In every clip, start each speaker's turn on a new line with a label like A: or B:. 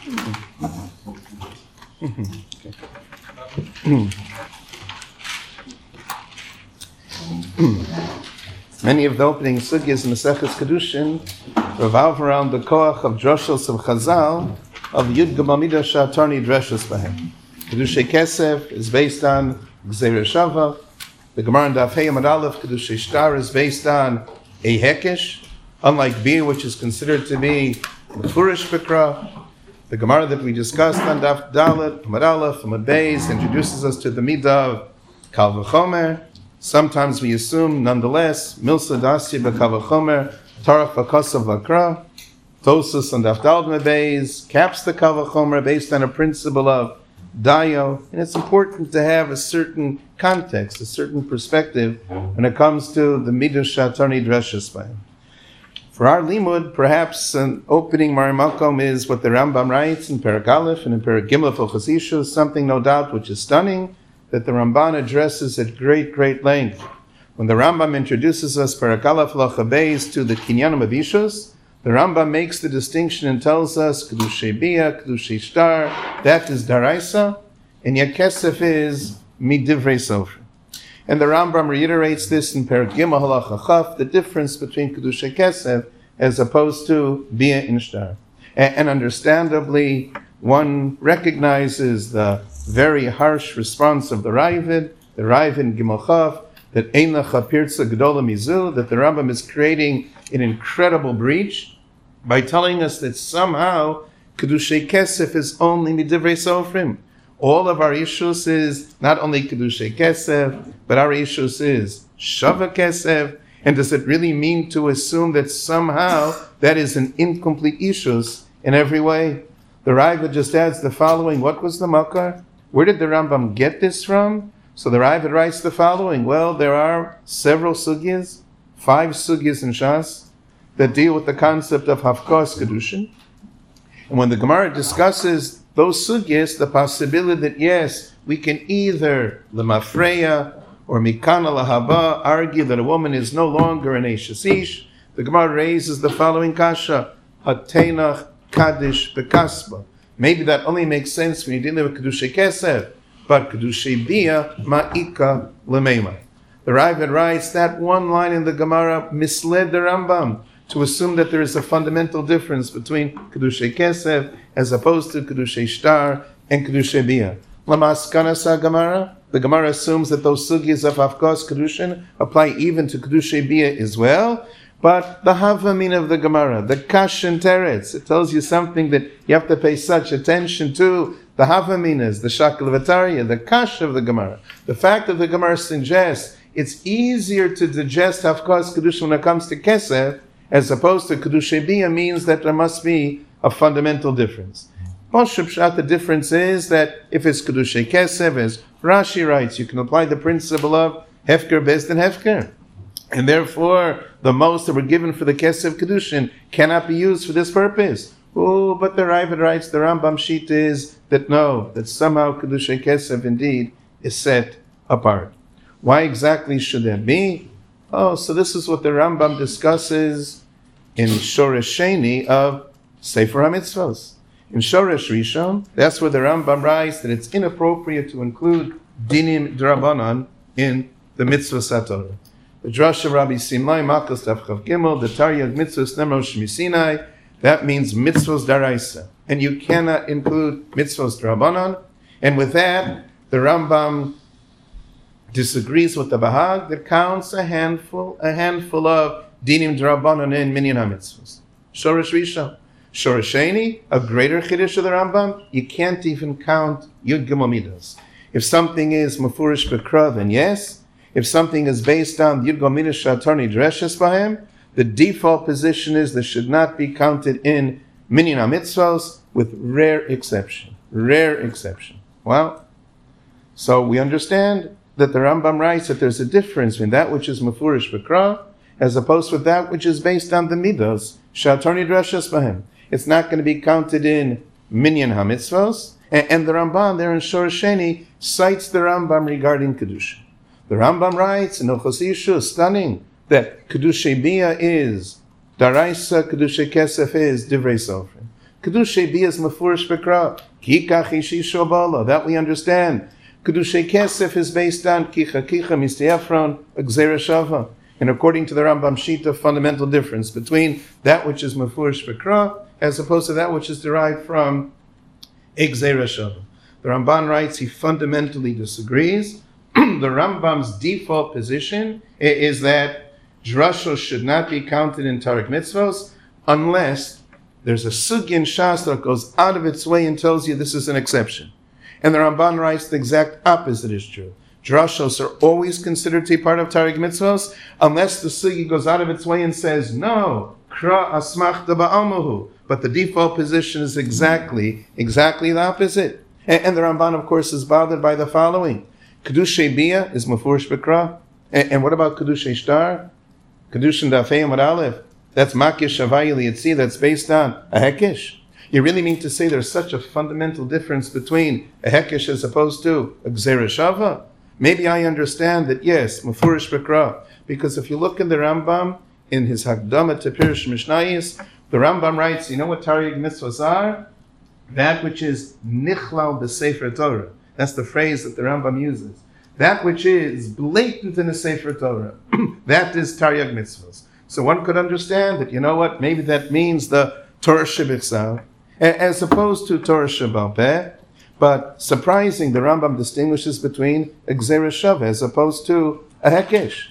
A: Many of the opening sugyas in the Maseches Kedushin revolve around the koach of droshos of Chazal of Yud Gimel Midas She'ator Nidreshes Bahem. Kedushay Kesef is based on Gzeira Shava. The Gemara in Daf Hey Amud Aleph, Kedushay Shtar, is based on a Hekesh, unlike Bia, which is considered to be Mefurish Bikra. The Gemara that we discussed on Daf Dalet, Amud Aleph, Amud Beis, introduces us to the Midah of Kal V'chomer. Sometimes we assume, nonetheless, Milsa Dasi B'Kal V'chomer, Tarach V'Kosav V'Kra. Tosus on Daf Dalet Beis caps the Kal V'chomer based on a principle of Dayo, and it's important to have a certain context, a certain perspective when it comes to the Midah She'ator Nidreshes Bahem. For our limud, perhaps an opening Marimakom is what the Rambam writes in Perek Aleph and in Perek Gimel Hilchos Isha, something no doubt which is stunning, that the Ramban addresses at great length. When the Rambam introduces us Perek Aleph Halacha Beis to the Kinyanim of Ishus, the Rambam makes the distinction and tells us Kedushay Bia, Kedushay Shtar, that is Daraisa, and yet Kesef is Midivrei Sofrim. And the Rambam reiterates this in Perek Gimel Halacha Chaf, the difference between Kedushay Kesef as opposed to Bia and Shtar. And understandably, one recognizes the very harsh response of the Ravid in Gimel Chaf, that Ein Lecha Pirza Gedola Mizu, that the Rambam is creating an incredible breach by telling us that somehow Kedushay Kesef is only Midivrei Sofrim. All of our issues is not only Kedushay Kesef, but our issues is Shava Kesef. And does it really mean to assume that somehow that is an incomplete issues in every way? The Ravid just adds the following. What was the Makar? Where did the Rambam get this from? So the Ravid writes the following. Well, there are several sugyas, 5 sugyas in Shas, that deal with the concept of Hafkos Kedushin. And when the Gemara discusses those sugyas, the possibility that yes, we can either Lemafreya or Mikana Lahaba argue that a woman is no longer an Eshes Ish, the Gemara raises the following kasha, Hatenach Kaddish Bekasba. Maybe that only makes sense when you're dealing with Kedushay Kesef, but Kedushay Bia Ma'ika Lemeimai. The Ravid writes that one line in the Gemara misled the Rambam to assume that there is a fundamental difference between Kedushay Kesef as opposed to Kedushay Shtar and Kedushay Bia. Lamaskana sa Gemara, the Gemara assumes that those sugyas of Hafkos Kedushin apply even to Kedushay Bia as well, but the Havamin of the Gemara, the Kash and Teretz, it tells you something that you have to pay such attention to. The Havaminas, the Shakal Vataria, the Kash of the Gemara. The fact that the Gemara suggests it's easier to digest Hafkos Kedushin when it comes to Kesef as opposed to Kedushay Bia means that there must be a fundamental difference. The difference is that if it's Kedushay Kesef, as Rashi writes, you can apply the principle of Hefker Beis Din Hefker. And therefore, the most that were given for the Kesef Kedushin cannot be used for this purpose. Oh, but the Ravid writes, the Rambam sheet is that no, that somehow Kedushay Kesef indeed is set apart. Why exactly should that be? Oh, so this is what the Rambam discusses in Shoresh Sheni of Sefer HaMitzvos. In Shoresh Rishon, that's where the Rambam writes that it's inappropriate to include Dinim D'Rabbanan in the Mitzvos HaTorah. The Drush of Rabbi Simlai Makos Daf Chav Gimel, the Taryag Mitzvos Nemro Shmisinai, that means Mitzvos Daraisa. And you cannot include Mitzvos D'Rabbanan. And with that, the Rambam disagrees with the Bahag that counts a handful of Dinim D'Rabbanan in Minyan HaMitzvos. Shoresh Rishon. Shoresh Sheni, a greater Chiddush of the Rambam, you can't even count Yud Gimel Midas. If something is Mefurish B'Kra, then yes. If something is based on Yud Gimel Midas She'ator Nidreshes Bahem, the default position is this should not be counted in Minyan HaMitzvos with rare exception. Well, so we understand that the Rambam writes that there's a difference between that which is Mefurish B'Kra as opposed to that which is based on the Midos She'ator Nidreshes Bahem. It's not going to be counted in Minyan HaMitzvos. And the Ramban there in Shoresh Sheni cites the Rambam regarding Kedusha. The Rambam writes in Hilchos Isha, stunning, that Kedushay Bia is Daraisa, Kedushay Kesef is Divrei Sofrim. Kedushay Bia is Mefurish Bikra. Kikach Ishisho Bala. That we understand. Kedushay Kesef is based on Kicha Misteyafron, Gzeira Shava. And according to the Rambam Shita, fundamental difference between that which is Mefurish Bikra as opposed to that which is derived from Gzeira Shava. The Ramban writes he fundamentally disagrees. The Rambam's default position is that drashos should not be counted in Tariq Mitzvos unless there's a sugya in Shas that goes out of its way and tells you this is an exception. And the Ramban writes the exact opposite is true. Drashos are always considered to be part of Tariq Mitzvos unless the sugya goes out of its way and says, no, kra asmachta ba'almahu. But the default position is exactly the opposite. And the Ramban, of course, is bothered by the following. Kedushay Bia is Mefurish Bikra. And what about Kedushay Shtar? Kedushin Dafei Amud Aleph. That's Makish Havai Lietzi. That's based on a Hekesh. You really mean to say there's such a fundamental difference between a Hekesh as opposed to a Gzeira Shava? Maybe I understand that, yes, Mefurish Bikra. Because if you look in the Rambam, in his Hakdama to Pirush Mishnayis, the Rambam writes, you know what Tariq Mitzvahs are? That which is Nichlal B'Sefer Torah. That's the phrase that the Rambam uses. That which is blatant in the Sefer Torah. That is Tariq Mitzvahs. So one could understand that, you know what, maybe that means the Torah Shebichsav, as opposed to Torah Shebal Peh. But surprising, the Rambam distinguishes between a Gzeira Shava as opposed to a Hekesh.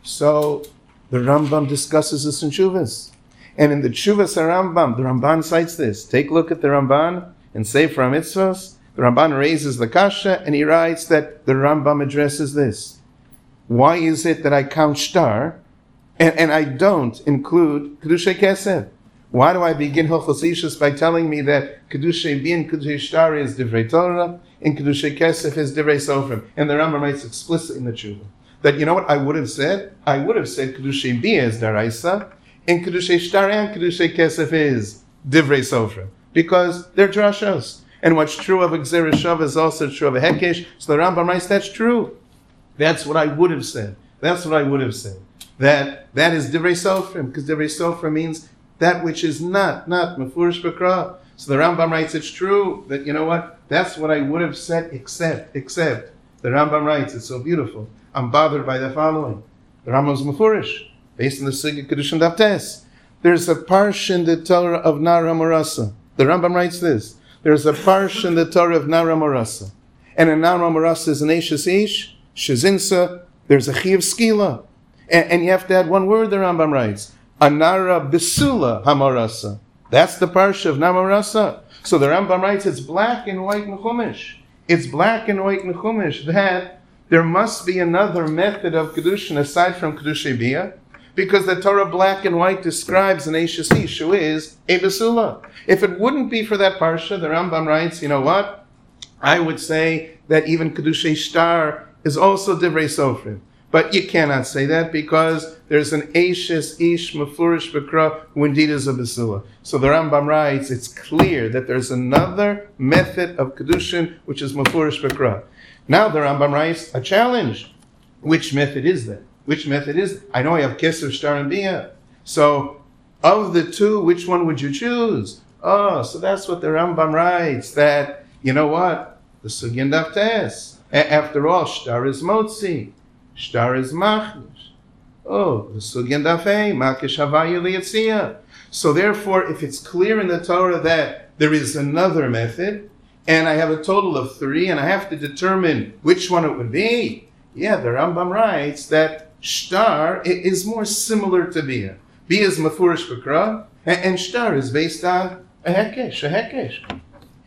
A: So the Rambam discusses this in Shuvas. And in the Shuvas Rambam, the Ramban cites this. Take a look at the Ramban in Sefer HaMitzvos. The Ramban raises the kasha and he writes that the Rambam addresses this. Why is it that I count shtar and I don't include Kedushay Kesef? Why do I begin Hilchos Ishus by telling me that Kedushay Bin, Kedushay Shtar is Divrei Torah and Kedushay Kesef is Divrei Sofrim? And the Rambam writes explicitly in the Tshuva that, you know what I would have said? I would have said Kedushay Bin is Daraisa and Kedushay Shtar and Kedushay Kesef is Divrei Sofrim because they're drashos. And what's true of a Gzeira Shava is also true of a Hekesh. So the Rambam writes, that's true. That's what I would have said. That's what I would have said. That is Divrei Sofrim, because Divrei Sofrim means that which is not Mefurish Bikra. So the Rambam writes, it's true that, you know what, that's what I would have said, except. The Rambam writes, it's so beautiful. I'm bothered by the following. The Rambam's Mefurish, based on the Sugya Kedushin Daftes. There's a parsha in the Torah of Nar HaMorasa. The Rambam writes this. There's a parsha in the Torah of Nar HaMorasa. And in Nar HaMorasa is an Eishes Ish, Shezinsa, there's a Chiyav Skila. And you have to add one word, the Rambam writes. Anara Besula HaMorasa. That's the parsha of Nar HaMorasa. So the Rambam writes, it's black and white in Chumash. It's black and white in Chumash that there must be another method of Kedushin aside from Kedushay Bia. Because the Torah black and white describes an Eishes Ish who is a Besula. If it wouldn't be for that parsha, the Rambam writes, you know what? I would say that even Kedushay Shtar is also Divrei Sofrim. But you cannot say that because there's an Eishes Ish Mefurish Bikra who indeed is a Besula. So the Rambam writes, it's clear that there's another method of Kedushin which is Mefurish Bikra. Now the Rambam writes a challenge. Which method is that? Which method is it? I know I have Kesef, Shtar, and Bia. So of the two, which one would you choose? Oh, so that's what the Rambam writes, that, you know what? The Sugyan Daftes. After all, Shtar is Motzi. Shtar is Machnish. Oh, the Sugyan Dafei, Makish Havai Lietziah. So therefore, if it's clear in the Torah that there is another method, and I have a total of 3, and I have to determine which one it would be, yeah, the Rambam writes that Shtar is more similar to Bia. Bia is Mefurish Bikra, and Shtar is based on a Hekesh.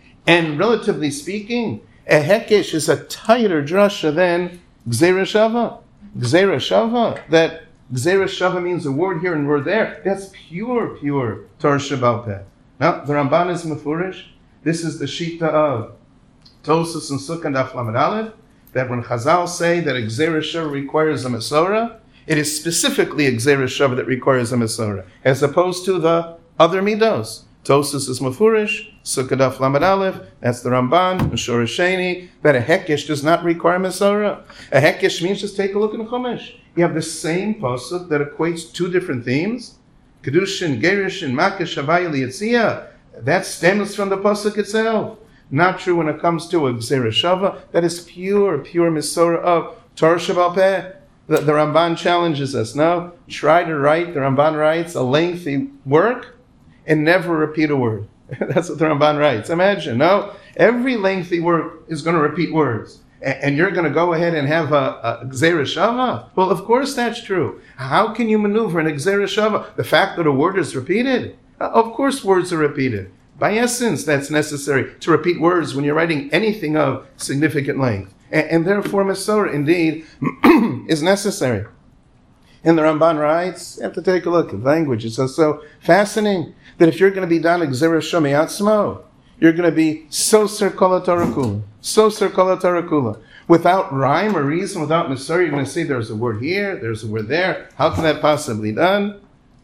A: And relatively speaking, a Hekesh is a tighter drasha than Gzeira Shava. Gzeira Shava, that Gzeira Shava means a word here and a word there. That's pure Torah Shebal Peh. Now, the Ramban is Mefurish. This is the Shita of Tosas and Sukkah and Daf Lamed Aleph, that when Chazal say that a Gzeira Shava requires a Mesorah, it is specifically a Gzeira Shava that requires a Mesorah, as opposed to the other Midos. Tosas is Mefurish, Sukkah Daf Lamed Aleph, that's the Ramban, Meshorah Sheni, that a Hekesh does not require Mesorah. A Hekesh means, just take a look in the Chumash. You have the same pasuk that equates 2 different themes, Kedushin, Gerishin, Makish, Havai, Lietziah. That stems from the pasuk itself. Not true when it comes to a Gzera Shava. That is pure Misorah of Torah Sheba'al Peh. The Ramban challenges us. No, try to write, the Ramban writes, a lengthy work and never repeat a word. That's what the Ramban writes. Imagine, no, every lengthy work is going to repeat words. And you're going to go ahead and have a Gzera Shava? Well, of course that's true. How can you maneuver in a Gzera Shava? The fact that a word is repeated? Of course words are repeated. By essence, that's necessary to repeat words when you're writing anything of significant length. And therefore, Mesorah, indeed, is necessary. And the Ramban writes, you have to take a look at language. It's so fascinating that if you're going to be done Gzera Shava Mi'atzmo, you're going to be soser kol haTorah kula. Soser kol haTorah kula. Without rhyme or reason, without Mesorah, you're going to say there's a word here, there's a word there. How can that possibly be done?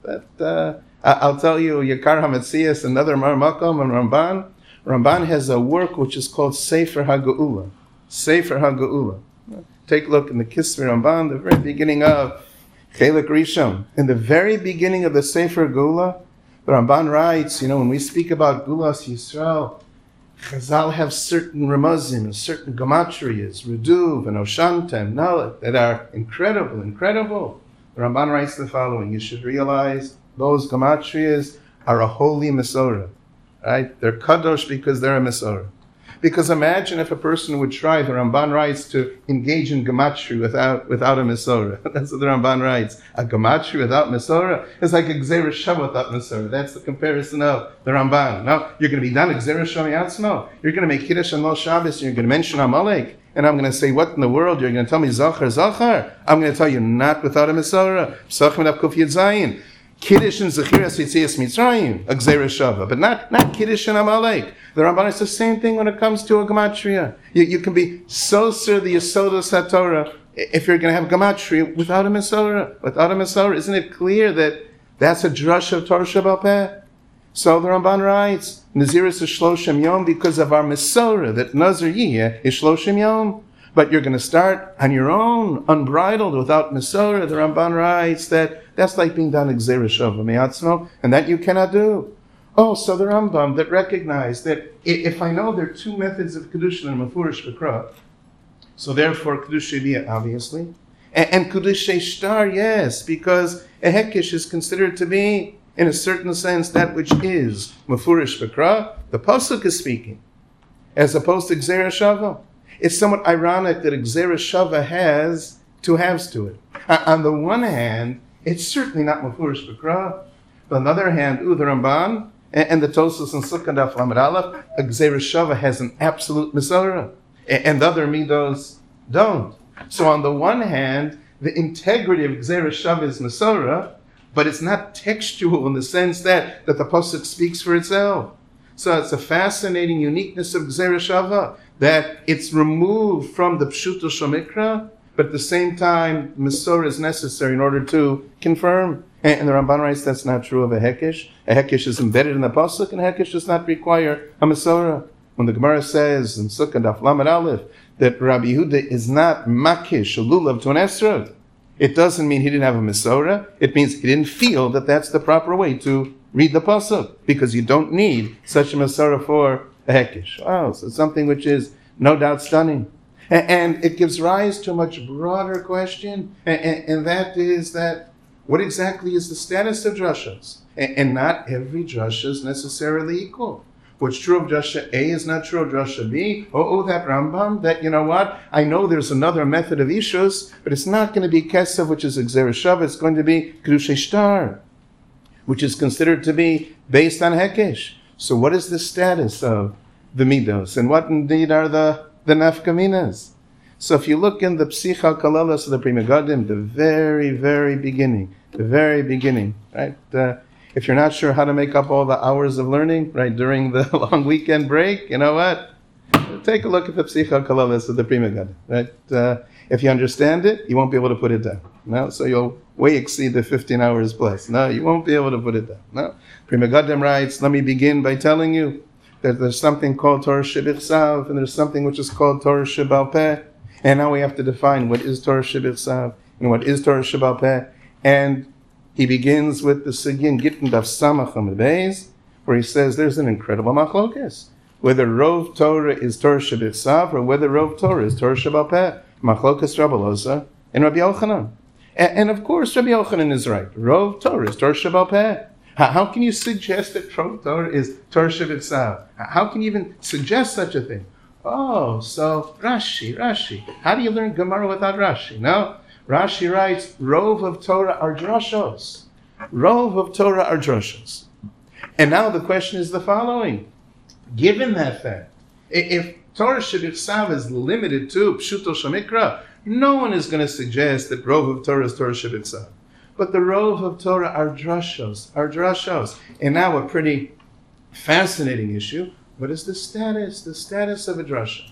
A: But I'll tell you, Yakar HaMetzias, another Mar Makom and Ramban. Ramban has a work which is called Sefer HaGeula. Sefer HaGeula. Take a look in the Kisvei Ramban, the very beginning of Chelik Rishon. In the very beginning of the Sefer Geula, the Ramban writes, when we speak about Gulas Yisrael, Chazal have certain remazim and certain gematrias, Reduv and Oshanta and Nalet, that are incredible. The Ramban writes the following: you should realize those gematrias are a holy Mesorah, right? They're kadosh because they're a Mesorah. Because imagine if a person would try, the Ramban writes, to engage in gematria without a Mesorah. That's what the Ramban writes. A gematria without Mesorah is like a Gzera Shava without Mesorah. That's the comparison of the Ramban. Now, you're going to be done a Gzera Shava Mi'atzmo. You're going to make Kiddush on Lo Shabbos, and you're going to mention Amalek. And I'm going to say, what in the world? You're going to tell me Zachar? I'm going to tell you, not without a Mesorah. Psach Medaf Kuf Yud Zayin. Kiddush and Zechiras Yitzias Mitzrayim, a Gzera Shava, but not Kiddush and Amalek. The Ramban is the same thing when it comes to a gematria. You can be soser the Yesodos HaTorah if you're going to have gematria without a Mesorah. Isn't it clear that that's a drush of Torah Sheba'al Peh? So the Ramban writes, Naziris is Shloshim Yom because of our Mesorah, that Nazir Yiyeh is Shloshim Yom. But you're going to start on your own, unbridled, without Mesorah. The Ramban writes that's like being done Gzera Shava Mi'atzmo, and that you cannot do. Oh, so the Rambam that recognized that if I know there are two methods of Kedushin and Mefurish V'Kra, so therefore Kedusha Biyah, obviously, and Kedusha Shtar, yes, because a Hekesh is considered to be, in a certain sense, that which is Mefurish V'Kra. The Pasuk is speaking, as opposed to Gzera Shava. It's somewhat ironic that a Gzera Shava has two halves to it. On the one hand, it's certainly not Mefurish V'Kra. But on the other hand, the Ramban and the Tosfos and Sukkah Daf Lamed Aleph, a Gzera Shava has an absolute Mesorah, and the other Midos don't. So on the one hand, the integrity of Gzera Shava is Mesorah, but it's not textual in the sense that the Pasuk speaks for itself. So it's a fascinating uniqueness of Gzera Shava, that it's removed from the Pshuto Shomikra, but at the same time, Mesorah is necessary in order to confirm. And the Ramban writes that's not true of a Hekesh. A Hekesh is embedded in the Pasuk, and a Hekesh does not require a Mesorah. When the Gemara says in Sukkah Daf Lamed Aleph that Rabbi Yehuda is not Makish, a lulav to an esrog, it doesn't mean he didn't have a Mesorah. It means he didn't feel that that's the proper way to read the Pasuk, because you don't need such a Mesorah for a Hekesh. Oh, so it's something which is no doubt stunning. And it gives rise to a much broader question, and that is that what exactly is the status of drashas? And not every drasha is necessarily equal. What's true of drasha A is not true of drasha B. That Rambam, that, I know there's another method of ishus, but it's not going to be Kesev, which is a Gzera Shava. It's going to be Kedusha Shtar, which is considered to be based on Hekesh. So what is the status of the Midos? And what indeed are the nafkaminas? So if you look in the Psicha Kalalas of the Pri Megadim, the very, very beginning, right? If you're not sure how to make up all the hours of learning, right, during the long weekend break, you know what? Take a look at the Psicha Kalalas of the Pri Megadim, right? If you understand it, you won't be able to put it down. No, so you'll way exceed the 15 hours plus. No, you won't be able to put it down. No. Pri Megadim writes, let me begin by telling you that there's something called Torah Shebichsav, and there's something which is called Torah Sheba'al Peh. And now we have to define what is Torah Shebichsav and what is Torah Sheba'al Peh. And he begins with the Sigin Gittin Daf Samach Amud Beis, where he says there's an incredible machlokes, whether Rov Torah is Torah Shebichsav or whether Rov Torah is Torah Shebal Peh. Machlokes Rabbi Loza and Rabbi Yochanan. And of course, Rabbi Yochanan is right. Rov Torah is Torah Shebal Peh. How can you suggest that Rov Torah is Torah Shebichsav? How can you even suggest such a thing? Oh, so Rashi. How do you learn Gemara without Rashi? No, Rashi writes, Rov of Torah are drashos. Rov of Torah are drashos. And now the question is the following. Given that fact, if Torah Shebichsav is limited to Pshuto Shamikra, no one is going to suggest that Rov of Torah is Torah Shebichsav. But the Rov of Torah are drashos. And now a pretty fascinating issue. What is the status of a drasha?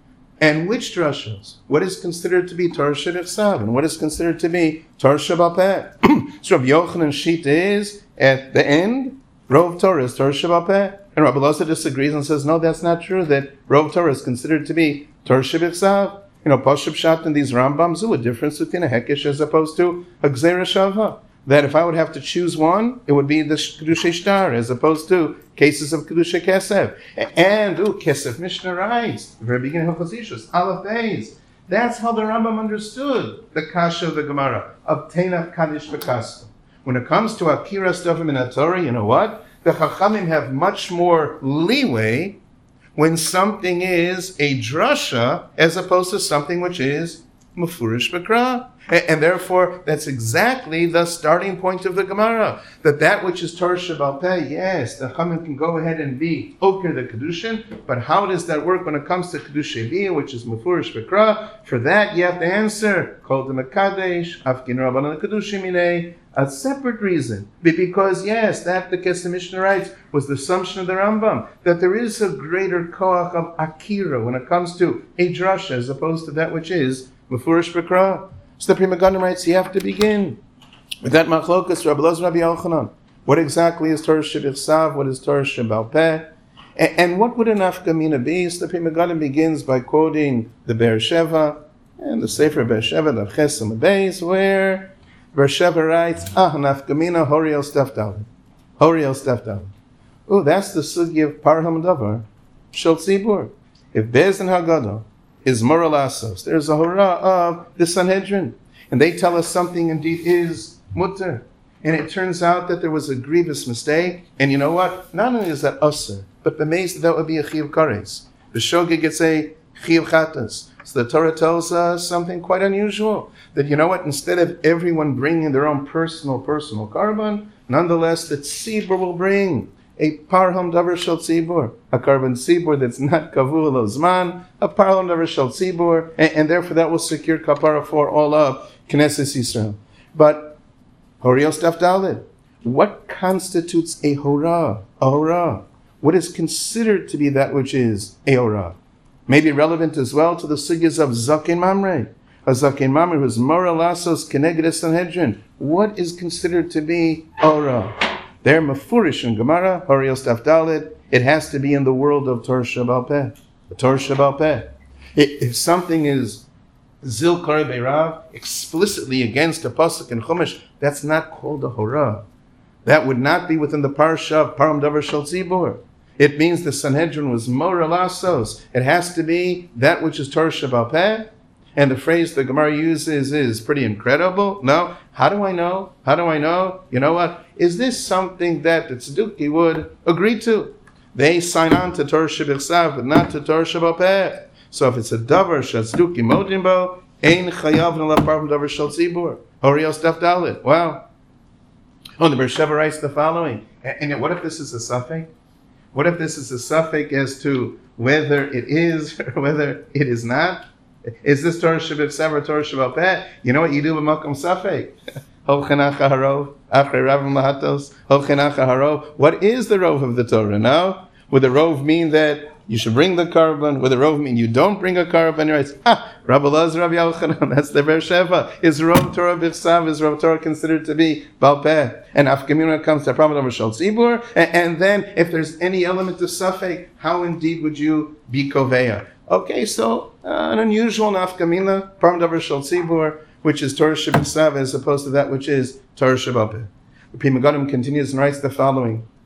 A: And which drashos? What is considered to be Torah Shebichsav and what is considered to be Torah Shebal Peh? So Rabbi Yochanan's sheet is, at the end, Rov Torah is Torah Shebal Peh. And Rabbi Loza disagrees and says, no, that's not true, that Rov Torah is considered to be Torah Shebichsav. Pashut Pshat in these Rambams, a difference between a Hekesh as opposed to a Gzeira Shava. That if I would have to choose one, it would be the Kedushay Shtar as opposed to cases of Kedushay Kesef. And, Kesef Mishnah writes, the very beginning of Chazishus, Aleph Beis. That's how the Rambam understood the Kasha of the Gemara, of Teinav Kaddish V'Kasto. When it comes to Akira stuff in the Torah, you know what? The Chachamim have much more leeway when something is a drasha as opposed to something which is mefurish b'kra. And therefore, that's exactly the starting point of the Gemara. That which is Torah Shebal Peh, yes, the Chachamim can go ahead and be Oker the Kedushin, but how does that work when it comes to Kedushay Biyah, which is mefurish b'kra? For that, you have to answer, Kol de Mekadesh, Afkin Rabbanan Kedushim Minei, a separate reason, because yes, that the Kesef Mishnah writes was the assumption of the Rambam, that there is a greater koach of akira when it comes to a drasha as opposed to that which is mefurish b'kra. So the Pri Megadim writes, you have to begin with that machlokas, Rabbi Loza, Rabbi Yochanan. What exactly is Torah Shebichsav? What is Torah Shebal Peh? And what would an afkamina be? So the Pri Megadim begins by quoting the Be'er Sheva and the Sefer Be'er Sheva, the Chesem Beis, where Be'er Sheva writes, nafkamina horiel stefdal. Horiel stefdal. Oh, that's the sugi of Parham Davar, Shel Tzibur. If Beis and Haggadah is moral asos, there's a hurrah of the Sanhedrin, and they tell us something indeed is mutter. And it turns out that there was a grievous mistake, and you know what? Not only is that usher, but b'meis that would be a chiyuv kares. The shogeg gets a chiyuv chatas. So the Torah tells us something quite unusual, that you know what, instead of everyone bringing their own personal carbon, nonetheless the tzibur will bring a parham davar shel tzibur, a carbon tzibur that's not kavul ozman, a parham davar shel tzibur, and therefore that will secure kapara for all of Knesset Yisrael. But Horiel Staf Daled, what constitutes a hora? A hora. What is considered to be that which is a hora? May be relevant as well to the sugyas of Zaken Mamre. A Zaken Mamre who is moral asos keneged Sanhedrin. What is considered to be a hora? They're mefurish in Gemara, Horiel Staf Daled. It has to be in the world of Torah Shebal Peh. The Torah Shebal Peh. If something is Zil Kare Beirav, explicitly against a pasuk in Chumash, that's not called a hora. That would not be within the parsha of Param Davar Shel Tzibur. It means the Sanhedrin was moral asos. It has to be that which is Torah Shebal Peh. And the phrase the Gemara uses is pretty incredible. No, how do I know? How do I know? You know what? Is this something that the Tzduki would agree to? They sign on to Torah Shebichsav, but not to Torah Shebal Peh. So if it's a davar shetzduki modimbo, ein chayav nalaparv davar shel tzibur. Horiel Staf Daled. Wow. Oh, the Be'er Sheva writes the following. And what if this is a suffix? What if this is a suffix as to whether it is or whether it is not? Is this Torah Shebichsav or Torah Shebal Peh? You know what you do with makom suffix? Hochenach harov, achrei ravim lahatos, hochenach harov. What is the rov of the Torah? Now, would the rov mean that you should bring the carbon? Would the rov mean you don't bring a carbon? He writes, Rabbi Loza, Rabbi Yochanan, that's the Be'er Sheva. Is rov Torah Bichsav, is rov Torah considered to be Bal Peh? And afkamina comes to Param Davar Shel Tzibur. And then, if there's any element of suffix, how indeed would you be koveya? Okay, so an unusual nafkamina, Param Davar Shel Tzibur, which is Torah Shebichsav as opposed to that which is Torah Shebal Peh. The Pri Megadim continues and writes the following.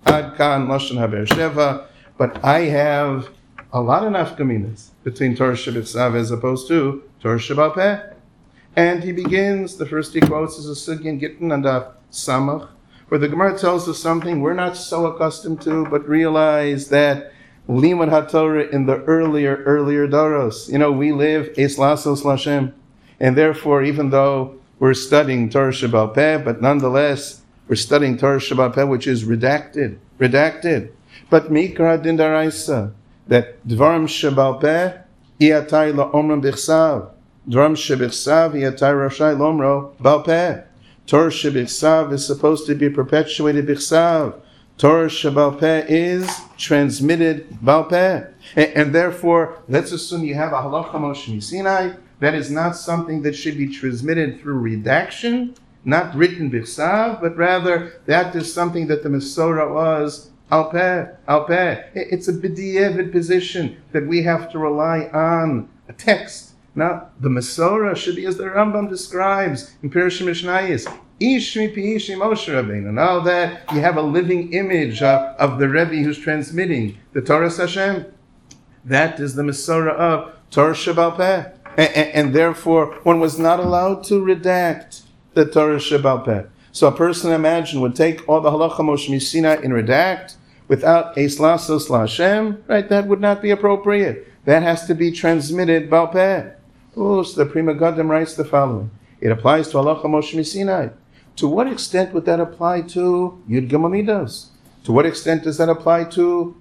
A: Ad kan lashon haber sheva. But I have a lot of nafkaminas between Torah Shebitzav as opposed to Torah Shebal Peh. And he begins, the first he quotes is a sugya in Gittin and Samach, where the Gemara tells us something we're not so accustomed to, but realize that Limud HaTorah in the earlier Doros, we live Es Lasos Lashem, and therefore, even though we're studying Torah Shebal Peh, but nonetheless, we're studying Torah Shebal Peh, which is redacted. But Mikra Din Daraisa, that Dvarim Shebal Peh, Iatai La'omram Bichsav, Dvarim Shebichsav, Iatai Rashai Lomro, Bal Peh. Torah Shebichsav is supposed to be perpetuated Bichsav. Torah Shebal Peh is transmitted Bal Peh. And therefore, let's assume you have a Halacha Moshe Sinai. That is not something that should be transmitted through redaction, not written Bichsav, but rather that is something that the Masorah was Al Peh. It's a b'di'evid position that we have to rely on a text. Now, the Masorah should be as the Rambam describes in Pirush Mishnayos. Ish mi pi ish Moshe Rabbeinu. Now that you have a living image of the Rebbe who's transmitting the Torah Hashem, that is the Masorah of Torah Shebal Peh. And therefore, one was not allowed to redact the Torah Shebal Peh. So a person, imagine, would take all the Halacha Moshe Sinai in redact without Eis Lasos LaHashem, right? That would not be appropriate. That has to be transmitted Bal Peh. So the Pri Megadim writes the following. It applies to Halacha Moshe Sinai. To what extent would that apply to Yud Gimel Midos? To what extent does that apply to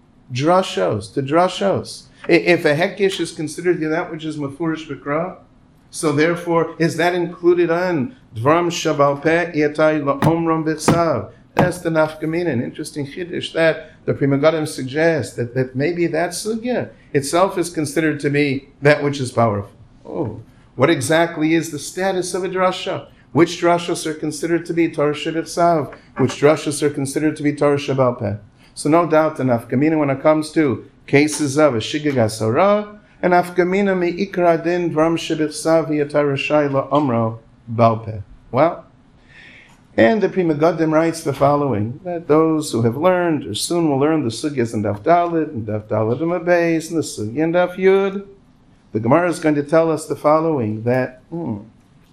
A: drashos? If a hekish is considered that which is mafurish b'kra, so therefore, is that included on Dvarim Shebal Peh Iatai La'omram Bichsav? That's the nafkamina, an interesting chiddush that the Pri Megadim suggests that maybe that sugya itself is considered to be that which is powerful. Oh, what exactly is the status of a drasha? Which drashas are considered to be Torah Shebichsav? Which drashas are considered to be Torah Shebal Peh? So no doubt the nafkamina when it comes to cases of a shigag asara, and afkamina mi ikra din dvarim shebichsav v'yatar rashai la'omro Bal Peh. Well, and the Pri Megadim writes the following, that those who have learned, or soon will learn, the sugyas and Daf Dalet, and Daf Dalet and Beis, and the sugya and Daf Yud, the Gemara is going to tell us the following, that when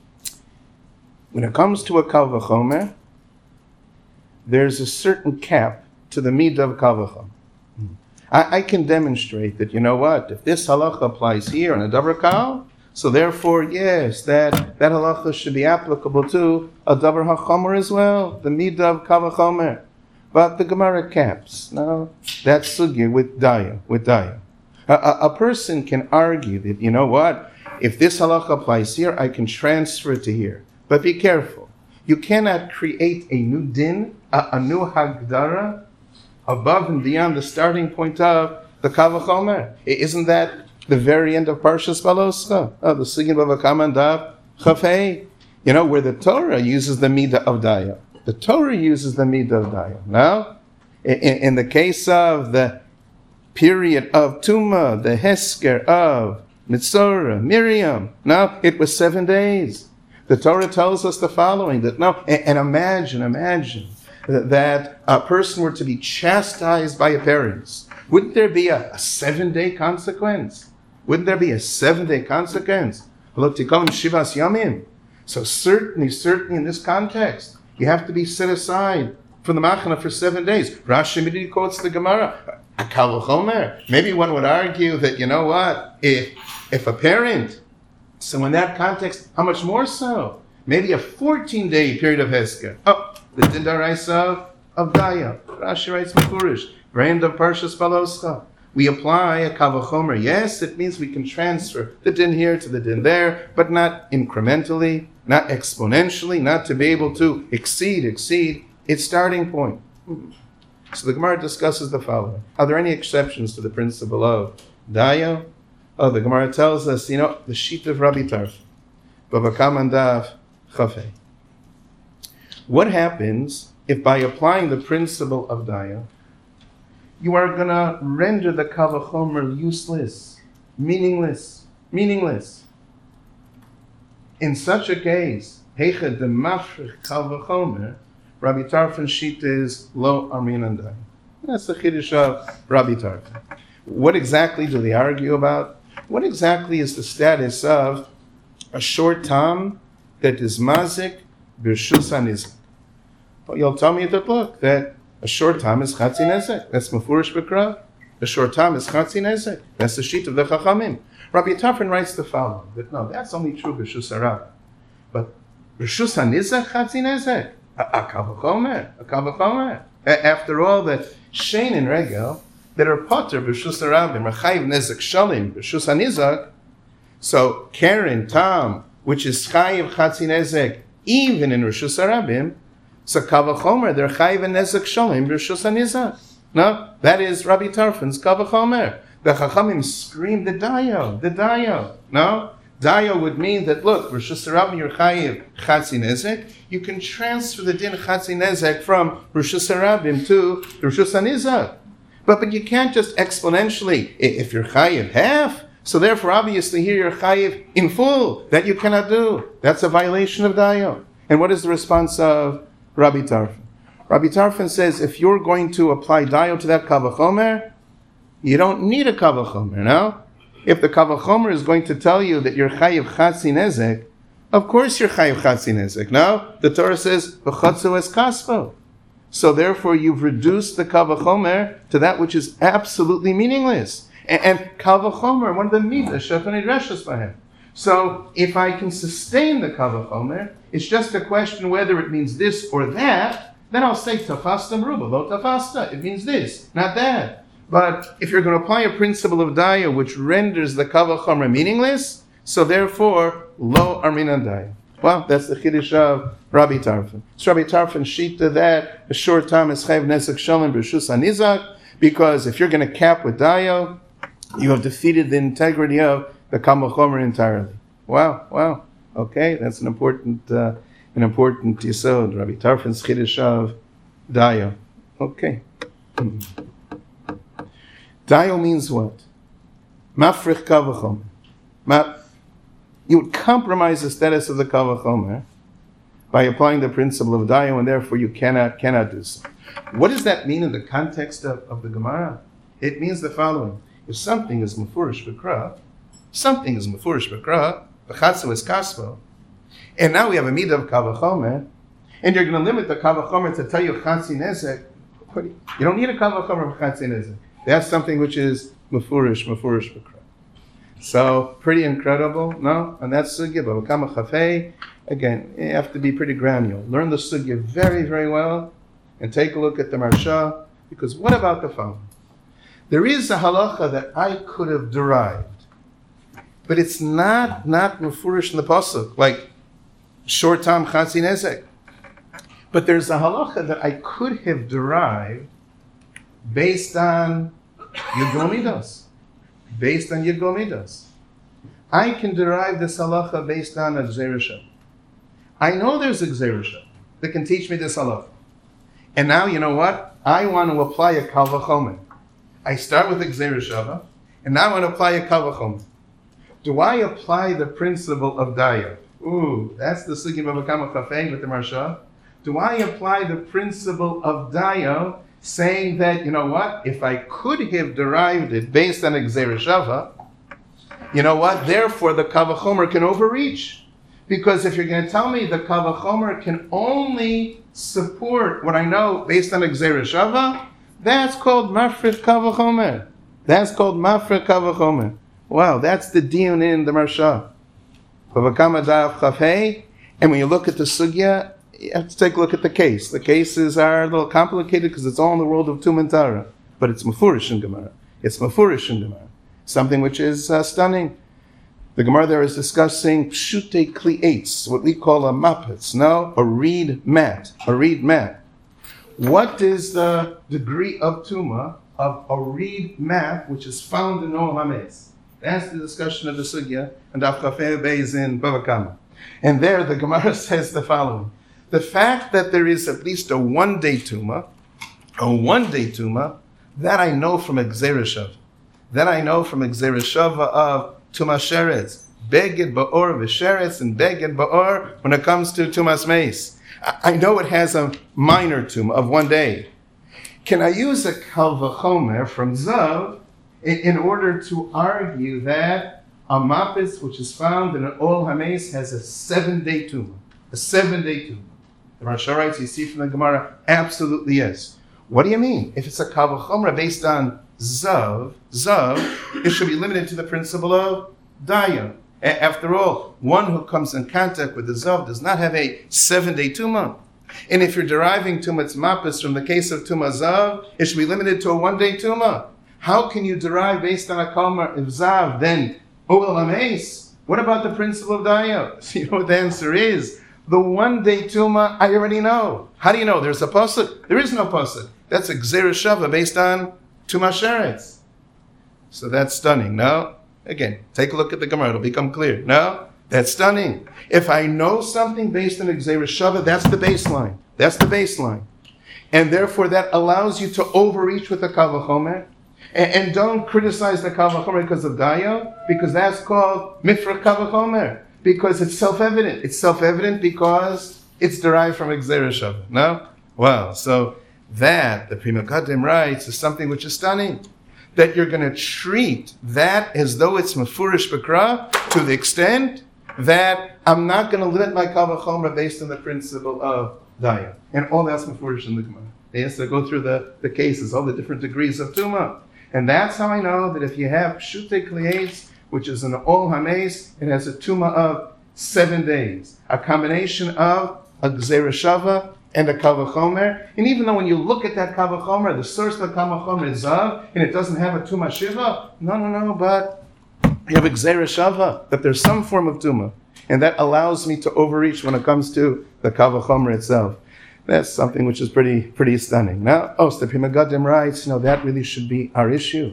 A: it comes to a Kal V'chomer, there's a certain cap to the midah of Kal V'chomer. I can demonstrate that, if this halacha applies here on a davar kal, so therefore, yes, that halacha should be applicable to a davar hachomer as well, the midah of Kal V'chomer. But the Gemara caps. Now, that's sugya with daya. A person can argue that, if this halacha applies here, I can transfer it to here. But be careful. You cannot create a new din, a new hagdara, above and beyond the starting point of the Kal V'chomer. Isn't that the very end of Parshas Baloscha? The Sugin Bava Kama and Daf Chafei. Where the Torah uses the midah of daya. The Torah uses the midah of daya. Now, in the case of the period of Tumah, the Hesker of Mitzorah, Miriam, now it was 7 days. The Torah tells us the following, that now, and imagine that a person were to be chastised by a parents. Wouldn't there be a 7-day consequence? Shivas Yamim. So certainly in this context, you have to be set aside from the machana for 7 days. Rashi immediately quotes the Gemara. A Kal V'chomer. Maybe one would argue that, if a parent, so in that context, how much more so? Maybe a 14-day period of Hesker. The din daraisa of daya. Rashi writes mefurish. Brand of Parshas Baloscha. We apply a Kal V'chomer. Yes, it means we can transfer the din here to the din there, but not incrementally, not exponentially, not to be able to exceed its starting point. So the Gemara discusses the following. Are there any exceptions to the principle of daya? The Gemara tells us, the sheet of Rabbi Tarf, Bava Kama and Daf Chafei. What happens if by applying the principle of daya, you are going to render the Kal V'chomer useless, meaningless? In such a case, Heicha de Mafrich Kal V'chomer, Rabbi Tarfon's sheet is Lo Armin and Daya. That's the Chiddush of Rabbi Tarfon. What exactly do they argue about? What exactly is the status of a short tam that is mazik b'rshus hanizak? Well, you'll tell me that, look, that a short tam is chatzi nezek. That's mefurish b'kra. A short tam is chatzi nezek. That's the sheet of the Chachamim. Rabbi Tarfon writes the following, that no, that's only true b'rshus harab. But b'rshus hanizak chatzi nezek. A kavachomer. After all, that shein and regel that are potter b'rshus harabim are chayiv nezek shalim b'rshus hanizak. So keren tam, which is chayiv chatzi nezek, even in reshus harabim, so kavachomer they're chayiv nezek shalim b'rshus hanizak. No, that is Rabbi Tarfon's kavachomer. The Chachamim screamed the dayo. No, dayo would mean that look, reshus harabim you're chayiv chatzi nezek. You can transfer the din chatzi nezek from reshus harabim to reshus hanizak. But you can't just exponentially, if you're chayiv half, so therefore obviously here you're chayiv in full. That you cannot do. That's a violation of dayo. And what is the response of Rabbi Tarfon? Rabbi Tarfon says if you're going to apply dayo to that kavachomer, you don't need a kavachomer, no? If the kavachomer is going to tell you that you're chayiv chatzi nezek, of course you're chayiv chatzi nezek, no? The Torah says, v'chotzu es kaspo. So therefore you've reduced the kavachomer to that which is absolutely meaningless. And kavachomer, one of the midah, shefan idreshes by him. So if I can sustain the kavachomer, it's just a question whether it means this or that, then I'll say tafasta meruba, lo tafasta. It means this, not that. But if you're going to apply a principle of daya which renders the kavachomer meaningless, so therefore, lo arminan daya. Well, that's the Chiddush of Rabbi Tarfon. So Rabbi Tarfon shita that a short time is chayv nesek shalom b'rshus hanizak, because if you're going to cap with dayo, you have defeated the integrity of the kavachomer entirely. Wow. Okay, that's an important yesod. Rabbi Tarfon's Chiddush of dayo. Okay. Dayo means what? Mafrich kavachomer. You would compromise the status of the kavachomer by applying the principle of dayo, and therefore you cannot do so. What does that mean in the context of the Gemara? It means the following: if something is mefurish b'kra, v'chatzu is kaspo, and now we have a midah of kavachomer, and you're going to limit the kavachomer to tell you chatzi nezek. You don't need a kavachomer for chatzi nezek. That's something which is mefurish b'kra. So, pretty incredible, no? And that's sugya, but kama chafei, again, you have to be pretty granular. Learn the sugya very, very well, and take a look at the Marsha, because what about the following? There is a halacha that I could have derived, but it's not mefurish in the pasuk, like short tam chatzi nezek. But there's a halacha that I could have derived based on Yud Gomidas. I can derive this halacha based on a Gzeirah. I know there's a Gzeirah that can teach me this halacha. And now, you know what? I want to apply a Kal Vachomer. I start with a Gzeirah, and now I want to apply a Kal Vachomer. Do I apply the principle of Daya? Ooh, that's the Sugya Bavakama Chafei with the Marsha. Do I apply the principle of Daya, saying that, you know what, if I could have derived it based on a Gzeirah Shava, you know what, therefore the Kavachomer can overreach. Because if you're going to tell me the Kavachomer can only support what I know based on a Gzeirah Shava, that's called Mafrit Kavachomer. Wow, that's the diun in the Marsha. Bavakama Da'af Chafei, and when you look at the Sugya, you have to take a look at the case. The cases are a little complicated because it's all in the world of Tumantara. But it's Mefurish in Gemara. Something which is stunning. The Gemara there is discussing Pshute Kli Eitz, what we call a mapetz, a reed mat. What is the degree of Tuma of a reed mat which is found in Olam HaMetz? That's the discussion of the Sugya, and Daf Chafei Beis in Bava Kama. And there the Gemara says the following. The fact that there is at least a one-day tuma, that I know from a Gzeirah Shava. Of Tuma Sheretz, Beged Ba'or V'Sheretz, and Beged Ba'or when it comes to Tumas Meis. I know it has a minor tuma of one day. Can I use a kal v'chomer from Zav in order to argue that a mapis which is found in an Ol Hameis has a 7-day tumah? A 7-day tumah. The Maharsha writes, you see from the Gemara, absolutely yes. What do you mean? If it's a kal v'chomer based on Zav, it should be limited to the principle of Daya. After all, one who comes in contact with the Zav does not have a 7-day tumah. And if you're deriving tumas mapis from the case of tumah Zav, it should be limited to a 1-day tumah. How can you derive based on a kalmar of Zav, then Ol Hameis? What about the principle of Daya? So you know what the answer is? The 1-day tumah, I already know. How do you know? There's a pasuk? There is no pasuk. That's a Gzeira Shava based on tumah sheretz. So that's stunning. No? Again, take a look at the Gemara. It'll become clear. No? That's stunning. If I know something based on a Gzeira Shava, that's the baseline. That's the baseline. And therefore that allows you to overreach with the kal v'chomer. And don't criticize the kal v'chomer because of Daya, because that's called mifra kal v'chomer. Because it's self-evident. It's self-evident because it's derived from a Gzeira Shava. No? Wow. So that, the Pri Megadim writes, is something which is stunning. That you're going to treat that as though it's mefurish b'kra to the extent that I'm not going to limit my kal v'chomer based on the principle of Daya. And all that's mefurish in the Gemara. They have to go through the cases, all the different degrees of tumah. And that's how I know that if you have pshutei kliyetz, which is an Ol Hameis, it has a tumah of 7 days. A combination of a Gzeira Shava and a kal v'chomer. And even though when you look at that kal v'chomer, the source of the kal v'chomer is Zav, and it doesn't have a tumah shiva, no, but you have a Gzeira Shava, that there's some form of tumah. And that allows me to overreach when it comes to the kal v'chomer itself. That's something which is pretty stunning. Now, the Pri Megadim writes, that really should be our issue.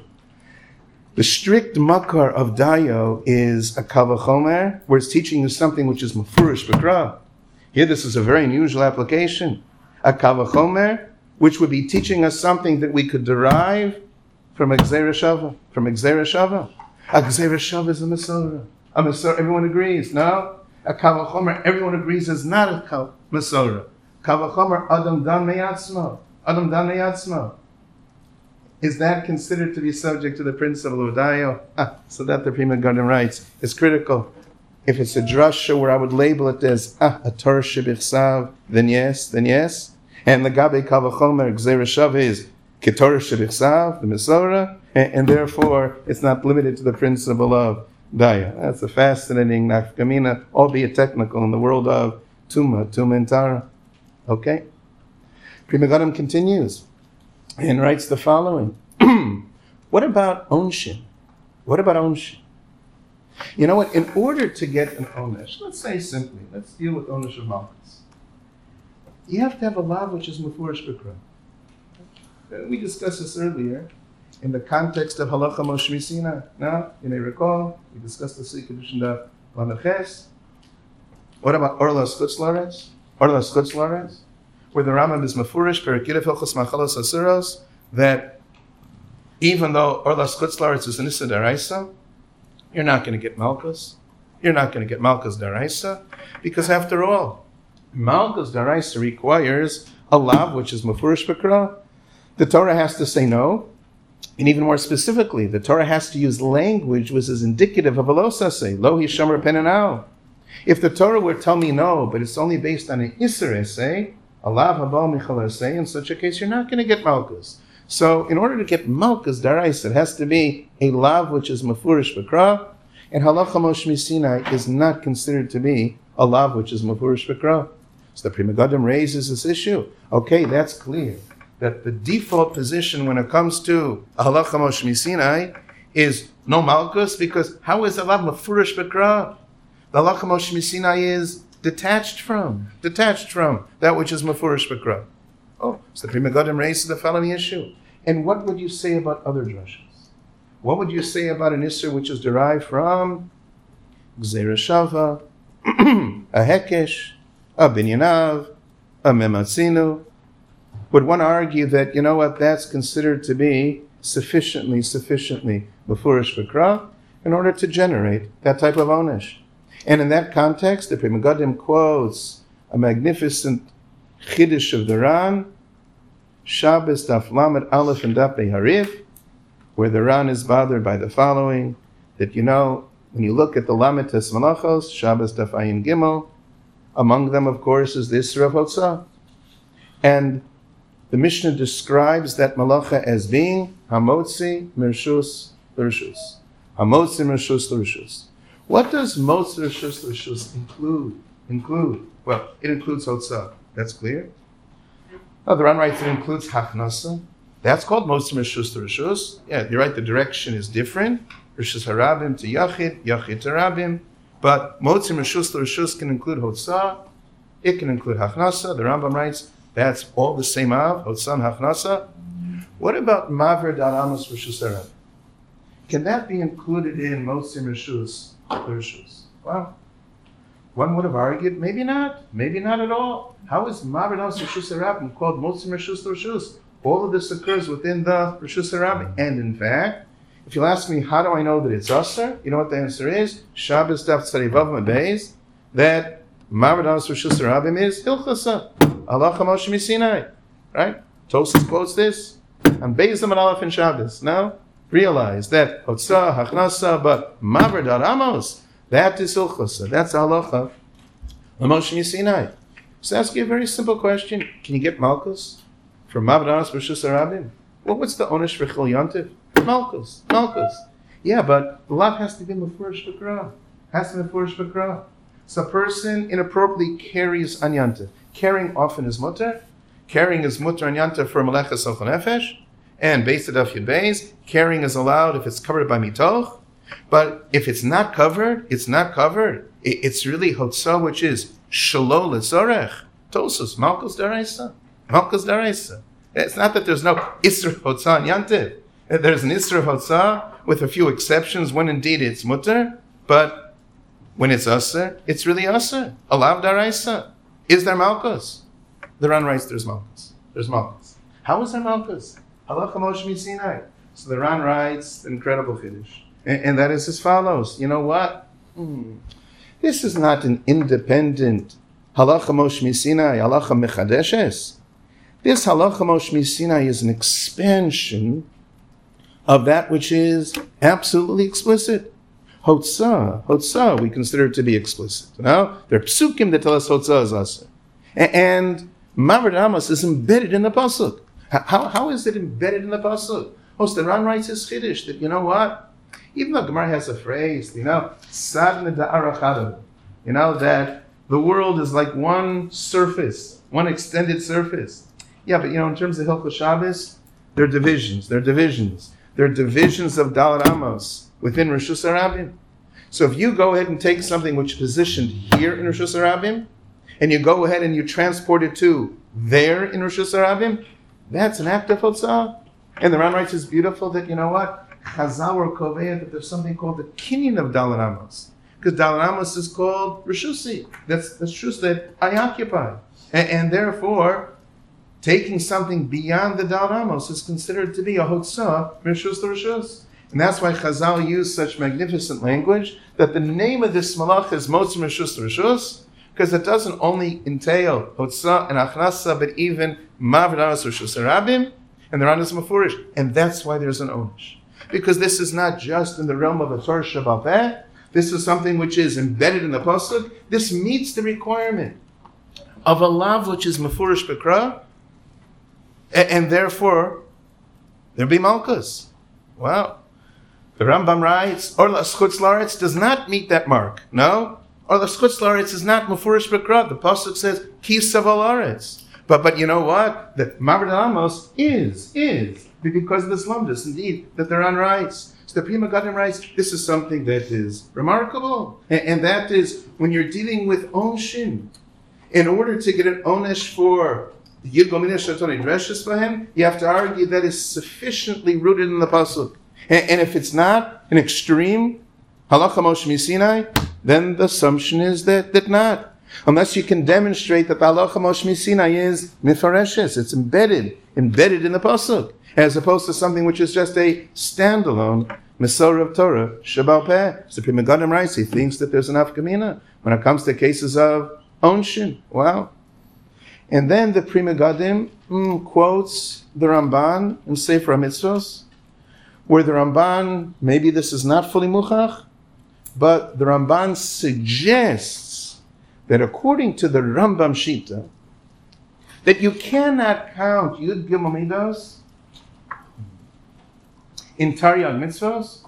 A: The strict makar of Dayo is a kal v'chomer, where it's teaching you something which is mefurish b'kra. Here, this is a very unusual application. A kal v'chomer, which would be teaching us something that we could derive from a Gzeira Shava. From a Gzeira Shava. A Gzeira Shava is a Masorah. A Masorah, everyone agrees, no? A kal v'chomer, everyone agrees, is not a Masorah. Kal v'chomer, Adam dan meyatzmo. Adam dan meyatzmo. Is that considered to be subject to the principle of Dayo? So that the Pri Megadim writes is critical. If it's a drasha where I would label it as a Torah shebichsav, then yes. And the Gabe kal v'chomer Gzeira Shava is ketorah shebichsav, the Masorah, and therefore it's not limited to the principle of Daya. That's a fascinating nafkamina, albeit technical, in the world of Tumah and Tara. Okay? Pri Megadim continues and writes the following. What about onshin? You know what? In order to get an onesh, let's say simply, let's deal with onesh of malchus. You have to have a lav which is mefurish b'kra. We discussed this earlier in the context of halacha Moshe Misina. Now, you may recall, we discussed the Sikh of Lanaches. What about Orlas Chutzlaretz? Where the Rambam is mefurish, Perikidef Hilchos Machalos Asuros, that even though Orlas Chutzlaretz is an Issa Daraisa, you're not going to get Malchus. You're not going to get Malchus Daraisa, because after all, Malchus Daraisa requires a lav which is mefurish b'kra. The Torah has to say no, and even more specifically, the Torah has to use language which is indicative of a lo saseh, lo hishamar penanao. If the Torah would tell me no, but it's only based on an iser essay, a lav haba michal essay, in such a case you're not going to get Malchus. So in order to get Malchus Daraisa, it has to be a lav which is mefurish b'kra, and halacha Moshe Sinai is not considered to be a lav which is mefurish b'kra. So the Pri Megadim raises this issue. Okay, that's clear. That the default position when it comes to halacha Moshe Sinai is no Malchus, because how is a lav mefurish b'kra? The halacha Moshe Sinai is detached from that which is mefurish b'kra. So the Pri Megadim raises the following issue. And what would you say about other drashas? What would you say about an Isser which is derived from Gzeira Shava, a Hekesh, a Binyanav, a Mematzinu? Would one argue that, that's considered to be sufficiently mefurish b'kra in order to generate that type of onesh? And in that context, the Pri Megadim quotes a magnificent Chiddush of the Ran, Shabbos Daf Lamed Aleph and Daf Pei Harif, where the Ran is bothered by the following, that when you look at the Lamed Tes Malachos, Shabbos Daf Ayin Gimel, among them, of course, is the Isra of Hotzah. And the Mishnah describes that malacha as being Hamotzi Mershus L'Rishus. Hamotzi Mershus L'Rishus. What does Motzi Mershus L'Rishus include? Well, it includes Hotzah. That's clear. The Ran writes it includes Hachnasa. That's called Motzi Mershus L'Rishus. Yeah, you're right, the direction is different. Rishus Harabim to Yachid, Yachid to Rabim. But Motzi Mershus L'Rishus can include Hotzah. It can include Hachnasa. The Rambam writes, that's all the same Av, Hotzah and Hachnasa. What about Maver Dar Amos Rishus Harabim? Can that be included in Motzi Mershus L'Rishus? Well, one would have argued, maybe not at all. How is Maver Dar Amos Rishus Harabim called Motzi Mershus L'Rishus? All of this occurs within the Rishus Harabim. And in fact, if you'll ask me, how do I know that it's Asr? You know what the answer is? Shabbos Daf Tzadi Vav Beis, that Maver Dar Amos Rishus Harabim is Hilchasa, Halacha Moshe Misinai. Right? Tosfos quotes this on Beis Amud Aleph in Shabbos. Now, realize that Hotzah, Hachnasa, but Maver Dar Amos, that is Hilchasa. That's Halacha Moshe Misinai. So ask you a very simple question. Can you get Malchus from Maver Dar Amos Rishus Harabim? Well, what's the Onesh for Chil Yontif? Malchus. Yeah, but the lot has to be Mefurish B'Kra. So a person inappropriately carries an Yantif. Carrying often is mutter. Carrying is mutter and Yantif for Melechas Sochel Nefesh. And Beis Adaf Yud Beis, carrying is allowed if it's covered by Mitoch. But if it's not covered, it's really Hotzah, which is Shalol L'Zorech. Tosus, Malchus Daraisa. It's not that there's no Isra Hotzah and Yantif. There's an Isra Hotzah with a few exceptions when indeed it's mutter, but when it's Aser, it's really Aser. Alav Daraisa. Is there Malchus? The Ran writes there's Malchus. How is there Malchus? Halacha Moshe Misinai. So the Ran writes an incredible Chiddush. And that is as follows. You know what? This is not an independent Halacha Moshe Misinai, Halacha Mechadeshes. This Halacha Moshe Misinai is an expansion of that which is absolutely explicit. Hotzah, we consider it to be explicit. Now, there are psukim that tell us Hotzah is Asr. And Maver Dar Amos is embedded in the pasuk. How is it embedded in the pasuk? The Ran writes his Chiddush that, you know what? Even though Gemara has a phrase, Sadna Da'arachadav, that the world is like one surface, one extended surface. Yeah, but in terms of Hilchos Shabbos, there are divisions. There are divisions of Dalet Amos within Rishus Harabim. So if you go ahead and take something which is positioned here in Rishus Harabim, and you go ahead and you transport it to there in Rishus Harabim, that's an act of Hotzah. And the Ran writes is beautiful that, Chazal or Kovea, that there's something called the kinyan of Dalet Amos. Because Dalet Amos is called Rishusi. That's Rishus that I occupy. And therefore, taking something beyond the Dalet Amos is considered to be a Hotzah, Rishus to Rishus. And that's why Chazal used such magnificent language, that the name of this malach is Motzi Rishus to Rishus, because it doesn't only entail Hotzah and Achnasa, but even Maver Dar Amos Rishus Harabim, and the Ran is Mefurish. And that's why there's an Onish. Because this is not just in the realm of a Torah Sheba'al Peh, this is something which is embedded in the pasuk. This meets the requirement of a lav which is Mefurish B'Kra, and therefore there be Malchus. Wow. The Rambam writes, Orla Schutz Laretz does not meet that mark. No? Orla Schutz Laretz is not Mefurish B'Kra. The pasuk says, Ki Saval Laretz. But you know what? That Maver Dar Amos is because of this lumdus, indeed, that the Ran writes. So the Pri Megadim writes, this is something that is remarkable. And that is, when you're dealing with Onshin, in order to get an Onesh for Yud Gomina Shatoni Dreshes for him, you have to argue that is sufficiently rooted in the pasuk. And if it's not an extreme Halacha Moshe Misinai, then the assumption is that not. Unless you can demonstrate that the Halacha Moshe Misinai is Mifareshes, it's embedded in the pasuk, as opposed to something which is just a standalone Mesorah of Torah Sheba'al Peh. So Pri Megadim writes, he thinks that there's an Afkamina when it comes to cases of Onshin. Wow. And then the Pri Megadim quotes the Ramban in Sefer HaMitzvos, where the Ramban, maybe this is not fully muchach, but the Ramban suggests that according to the Rambam Shita, that you cannot count Yud Gimel Midos in Taryag Mitzvos.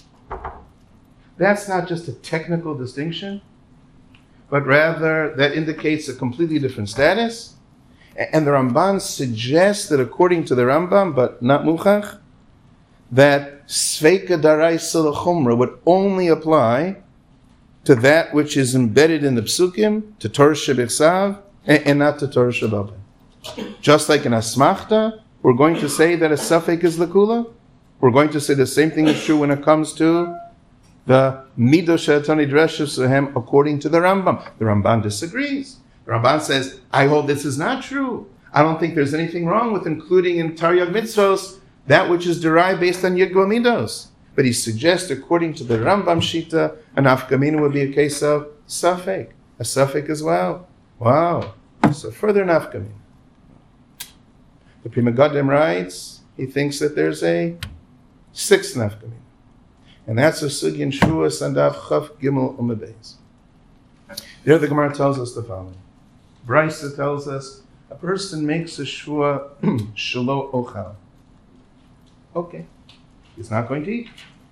A: That's not just a technical distinction, but rather that indicates a completely different status. And the Ramban suggests that according to the Rambam, but not Muchach, that Sveika Daraisa L'Chumra would only apply to that which is embedded in the Psukim, to Torah Shebichsav, and not to Torah Shebabin. Just like in Asmachta, we're going to say that a Safek is Lakula. We're going to say the same thing is true when it comes to the Midah She'atani Dreshes Lehem according to the Rambam. The Ramban disagrees. The Ramban says, I hold this is not true. I don't think there's anything wrong with including in Taryag Mitzvos that which is derived based on Yud Gimel Midos. But he suggests, according to the Rambam Shita, an Afkamina would be a case of Safek. A Safek as well. Wow. So further an Afkamina. The Pri Megadim writes, he thinks that there's a sixth Nafkamina. And that's a Sugi in Shuas and Daf Chaf Gimel Umebeis. There the Gemara tells us the following. Brisa tells us, a person makes a Shua Shelo Ochal. Okay. He's not going to eat.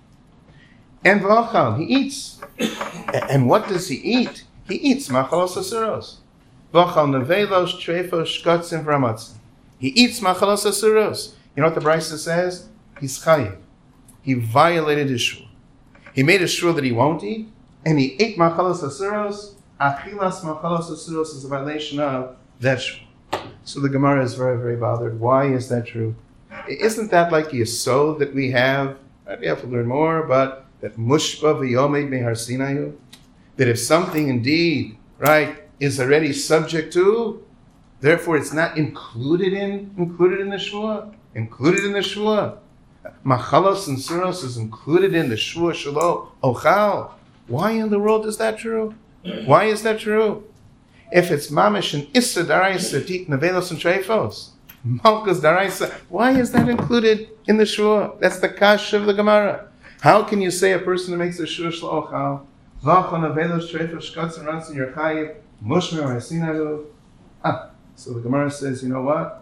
A: And V'achal, he eats. And what does he eat? He eats Machalos Asuros. V'achal Nevelos, Trefos, Shkotzim, Vramatzim. He eats Machalos Asuros. You know what the Brisa says? He's chayiv. He violated his shua. He made a shua that he won't eat, and he ate Machalos Asuros. Achilas Machalos Asuros is a violation of that shua. So the Gemara is very, very bothered. Why is that true? Isn't that like the yesod that we have? We have to learn more, but that mushba v'yomed mehar sinayu, that if something indeed, right, is already subject to, therefore it's not included in the shua. Included in the shua. Machalos and suros is included in the shua shelo ochal. Why in the world is that true? Why is that true? If it's mamish and issa daraisa tit nevelos and treifos, malchus daraisa, why is that included in the shua? That's the kash of the Gemara. How can you say a person who makes a shua shelo ochal, v'achon nevelos treifos shkatz and rantzin yerchayiv mushmer ha'sinayu? So the Gemara says, you know what?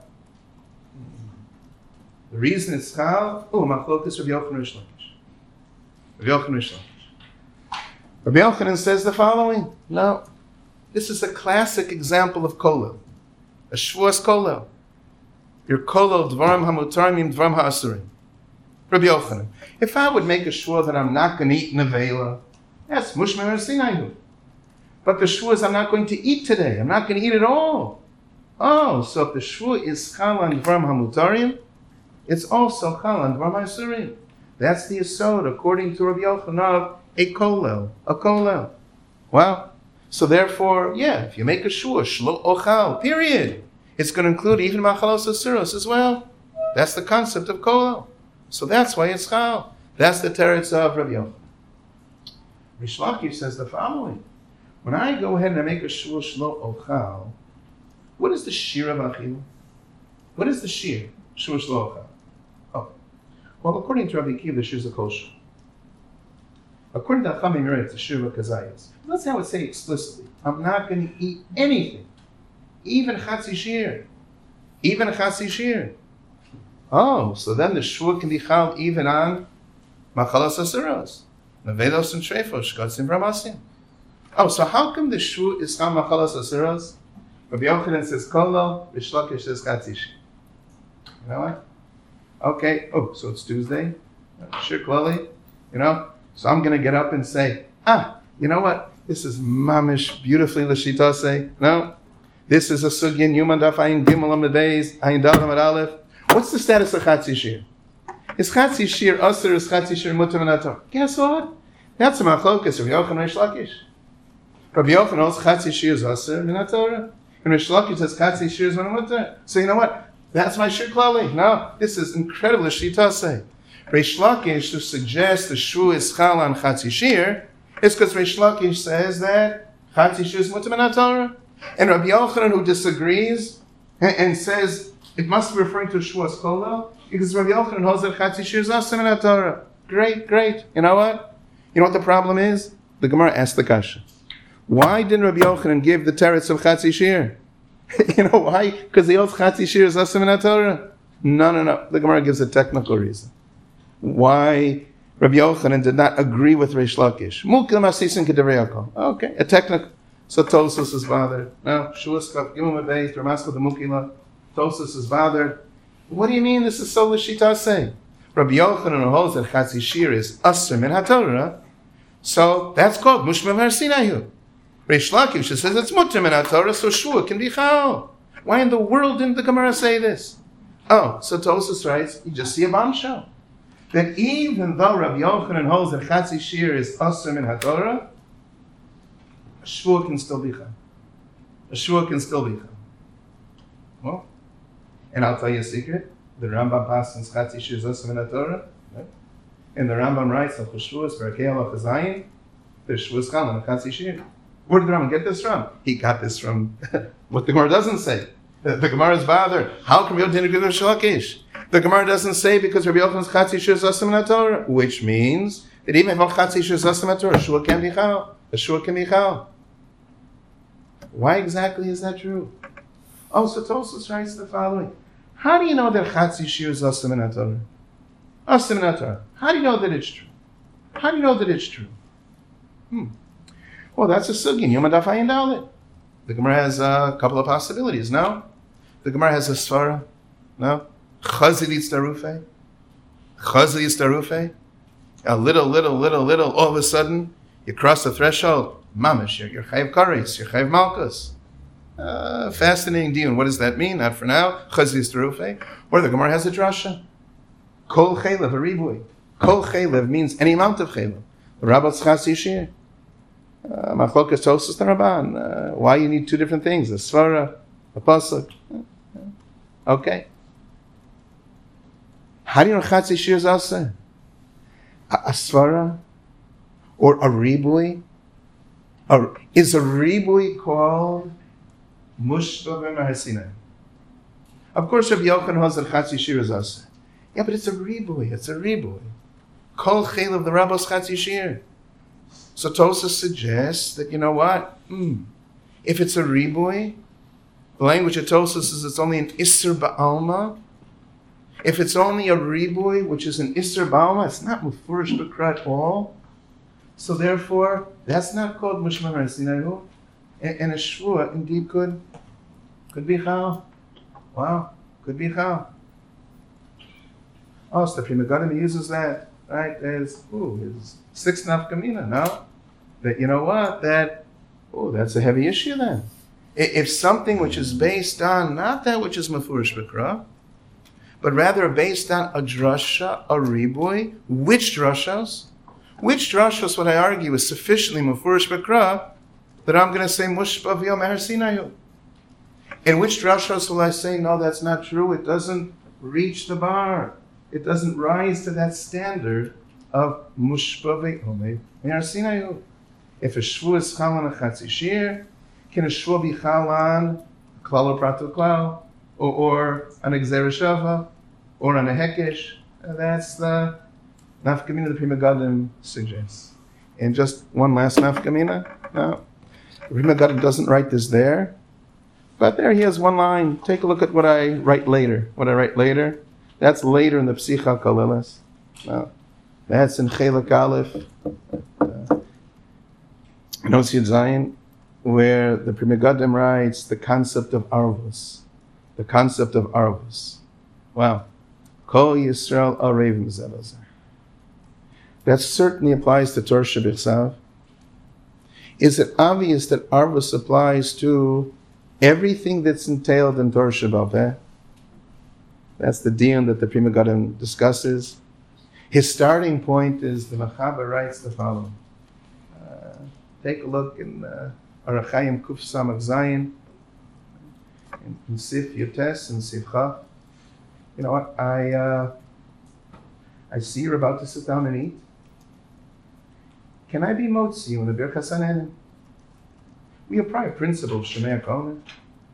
A: The reason it's chal, machlokas Rabbi Yochanan Rish Lakish. Rabbi Yochanan Rish Lakish. Rabbi Yochanan says the following. No, this is a classic example of kolel. A shvuas kolel. Your kolel dvarim hamutarim dvarim ha'asurim. Rabbi Yochanan. If I would make a shvua that I'm not going to eat nevela, that's mushmer sinayu. But the shvua is I'm not going to eat today. I'm not going to eat at all. Oh, so if the shvua is chal on dvarim hamutarim, it's also chal on dvarim ha'asurim. That's the yesod according to Rabbi Yochanan of a kolel. Wow. So therefore, if you make a shua, shlo ochal, period. It's going to include even machalos asuros as well. That's the concept of kolel. So that's why it's chal. That's the teretz of Rabbi Yochanan. Rish Lakish says the following. When I go ahead and I make a shua shlo ochal, what is the shir of achil? What is the shir? Shua shlo ochal. Well, according to Rabbi Akiva, the shir is a kosher. According to Chachamim, it's a shir of kazayas. That's how it say explicitly. I'm not going to eat anything, even chatzi shir, Oh, so then the shua can be chal even on machalas asuros, nevelos and treifos, shkotzim bramasim. Oh, so how come the shua is chal machalas asuros? Rabbi Yochanan says kolel, Rish Lakish says chatzi shir. You know what? Okay. Oh, so it's Tuesday. Shir klali. So I'm going to get up and say, you know what? This is mamish beautifully l'shitase. No, this is a sugya Yuman Daf Ayin Gimel Amadeis Ayin Daf Amad Aleph. What's the status of Chatzi Shir? Is Chatzi Shir Aser? Is Chatzi Shir Mutar Minator? Guess what? That's a machlokas of Rabbi Yochanan Rish Lakish. Rabbi Yochanan knows Chatzi Shir is Aser Minator, and Rish Lakish says Chatzi Shir is Mutar. So you know what? That's my shir klali. No, this is incredible l'shitase. Rish Lakish to suggest the shua is chal on chatzi shir is because Rish Lakish says that chatzi shir is mutar min Torah, and Rabbi Yochanan who disagrees and says it must be referring to Shavuos Kola because Rabbi Yochanan holds that Chatzi Shir is Asur min HaTorah. Great. You know what? You know what the problem is? The Gemara asked the kasha. Why didn't Rabbi Yochanan give the teretz of Chatzi Shir? You know why? Because he holds Chatzi Shir is Asur min HaTorah. No. The Gemara gives a technical reason. Why Rabbi Yochanan did not agree with Reish Lakish. Mukil masisin k'divrei Yaakov. Okay, a technical. So Tosfos is bothered. No, Shavuos Kaf Gimel Mebeis, Ramasko the Mukila. Tosfos is bothered. What do you mean this is so l'shita say? Rabbi Yochanan holds that Chatzi Shir is Asur min HaTorah. So that's called Mushma Varsinayu. Reish Lakish says it's Mutter min HaTorah, so Shua can be Chal. Why in the world didn't the Gemara say this? Oh, so Tosfos writes, you just see a bombshell. That even though Rabbi Yochanan holds that Chatzi Shir is Asur min HaTorah, a Shua can still be Chal. Well, and I'll tell you a secret. The Rambam passes Chatzi Shir is Asur min HaTorah. Right? And the Rambam writes, Al Chushuas, Berakei Al Chazayin, there's Shavuos Chal and Chatzi Shir. Where did the Rambam get this from? He got this from what the Gemara doesn't say. The Gemara is bothered. How can we obtain a good Shalakish? The Gemara doesn't say because Rabbi Yochanan's Chatzi Shir is Asur min HaTorah, which means that even if Chatzi Shir is Asur min HaTorah, Shua can be Chal. A Shua can be Chal. Why exactly is that true? Oh, so Tosfos writes the following. How do you know that Chatzi Shir is Asur min HaTorah? Asur min HaTorah. How do you know that it's true? Well, that's a sugi. Yom Daf Ayin Dalet. The Gemara has a couple of possibilities. No? The Gemara has a svara. No? Chazil Yitzdarufe. A little, all of a sudden, you cross the threshold. Mamish, you're Chayiv Kares, you're Chayiv Malkus. Fascinating diyun. What does that mean? Not for now. Chazil Yitzdarufe. Or the Gemara has a drasha. Kol Chaylev, a ribui. Kol Chaylev means any amount of Chaylev. The Rabbat's Chatzi Shir. Machlokas Tosfos and Ramban. Why you need two different things? A svara, a pasuk. Okay. How do you know Chatzi Shir is Asur? A svara or a ribui? Is a ribui called Mushba v'Mahasina? Of course, Rabbi Yochanan holds that Chatzi Shir is Asur. Yeah, but it's a ribui. Kol Chaylev of the Rabbos Chatzi Shir. So Tosfos suggests that, you know what? If it's a ribui, the language of Tosfos is it's only an Isser Ba'alma. If it's only a ribui, which is an Isser Ba'alma, it's not Mufurish B'kra at all. So therefore, that's not called Mushma Varsinayu. And a Shvua indeed could be Chal. Wow, could be Chal. Oh, so the Pri Megadim uses that. Right, there's his sixth nafkamina. No, that you know what that's a heavy issue. Then, if something which is based on not that which is mafurish b'kra, but rather based on a drasha, a ribui, which drashas would I argue is sufficiently mafurish b'kra that I'm going to say mushba v'yom meher sinayu? In which drashas will I say no, that's not true? It doesn't reach the bar. It doesn't rise to that standard of mushba v'yom meher sinayu. If a shvu is chal on a Chatzi Shir, can a shvu be chal on klal or prato klal, or on a gzera shava, or on a hekesh? That's the nafkamina the Pri Megadim suggests. And just one last nafkamina. Now, Pri Megadim doesn't write this there, but there he has one line. Take a look at what I write later. That's later in the Psicha Kaleles. Now, that's in Chelek Aleph. Notes Yud Zayin, where the Pri Megadim writes the concept of Arvus. Wow. Kol Yisrael Arevim Zelazar. That certainly applies to Torah Shebichsav. Is it obvious that Arvus applies to everything that's entailed in Torah Shebal Peh? That's the diyun that the Pri Megadim discusses. His starting point is the Machaber writes the following. Take a look in Orach Chaim Kuf Samach Zayin, in Sif Yotes and Sif Chaf. You know what? I see you're about to sit down and eat. Can I be motzi on the Birkas Hanehenin? We apply a principle of Shemei HaKohen.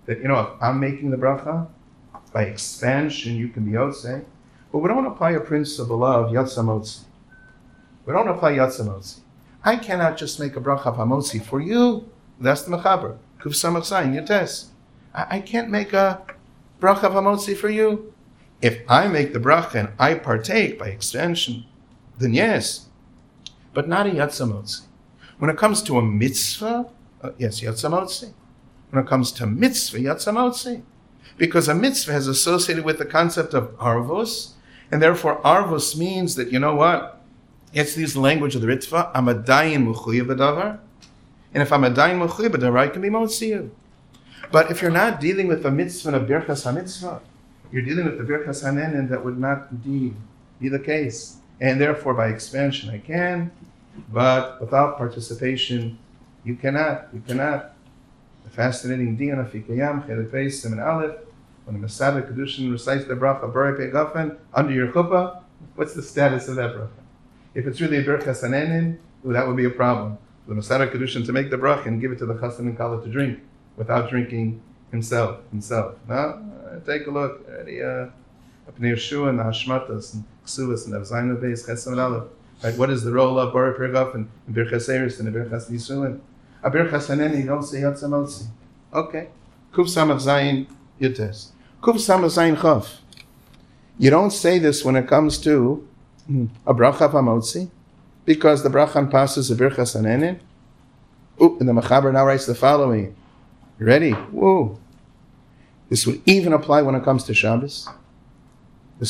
A: that, if I'm making the bracha, by expansion you can be Yotzei, but we don't apply a principle of Yotza Motzi. We don't apply Yotza Motzi. I cannot just make a bracha of Hamotzi for you. That's the Mechaber. Kuf Samach Zayin, Yotes. I can't make a bracha of Hamotzi for you. If I make the bracha and I partake by extension, then yes, but not a Yotza Motzi. When it comes to a mitzvah, yes, Yotza Motzi. When it comes to mitzvah, Yotza Motzi. Because a mitzvah is associated with the concept of arvos, and therefore arvos means that, it's this language of the Ritva, I'm a dayin mechuyev b'davar, and if I'm a dayin mechuyev b'davar, I can be motzi you. But if you're not dealing with a mitzvah and a birchas ha-mitzvah, you're dealing with the birchas hanen, and that would not indeed be the case. And therefore, by expansion, I can, but without participation, you cannot. You cannot. The fascinating diyan of Fikayam, Chelik Beis, Siman Aleph, when the Masada Kedushin recites the bracha Borei Pei Gafen under your chuppah, what's the status of that bracha? If it's really a birchas hanenin, that would be a problem. For the Masada Kedushin to make the bracha and give it to the chassan and kala to drink without drinking himself. No? Take a look. Already, up near Yeshua and the Hashmatas and Ksuvas and the Avzainu Beis, Chesam Aleph. Right? What is the role of Borei Pei Gafen and birchas Eris and the birchas Yisuin? A birchas hanenin, you don't say Yotza Motzi. Okay. Kuf Samach Zayin Yotes. Kuf Samach Zayin Chav. You don't say this when it comes to a bracha of Hamotzi, because the bracha passes a birchas hanenin. And the Mechaber now writes the following. You ready? Whoa. This would even apply when it comes to Shabbos. The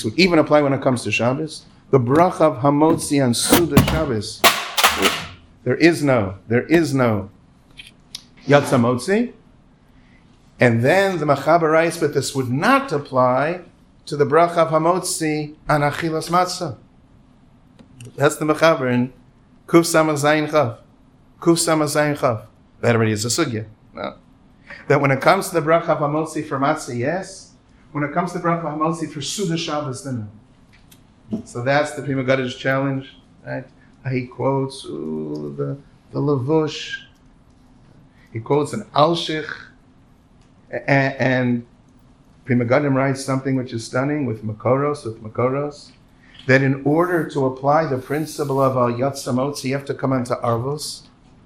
A: bracha of Hamotzi on Suda Shabbos. There is no Yotza Motzi. And then the Mechaber writes, but this would not apply to the bracha of Hamotzi on Achilas Matzah. That's the Mechaber in Kuf Samach Zayin Chav. That already is a sugya. No. That when it comes to the bracha of Hamotzi for Matzah, yes. When it comes to the bracha of Hamotzi for Suda Shabbos, then no. So that's the Pri Megadish's challenge, right? He quotes the Lavush. He quotes an Alshich, and Pri Megadim writes something which is stunning with Makoros, that in order to apply the principle of Al Yotza Motzi, you have to come onto Arvos.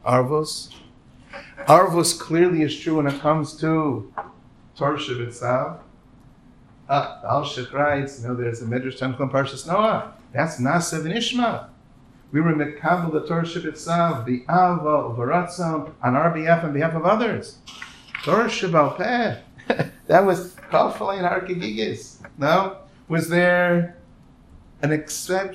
A: Arvos clearly is true when it comes to Torah Shabbat. Alshich writes, there's a Medrash Tanchum Parshas Noah. That's Nasev and Ishma. We were mekabel the Torah Shabbat, the Ava, Varatzon, on our behalf and behalf of others. Torah Shabbat Peh. That was Kalfalei and Arkagigis. No? Was there an acceptance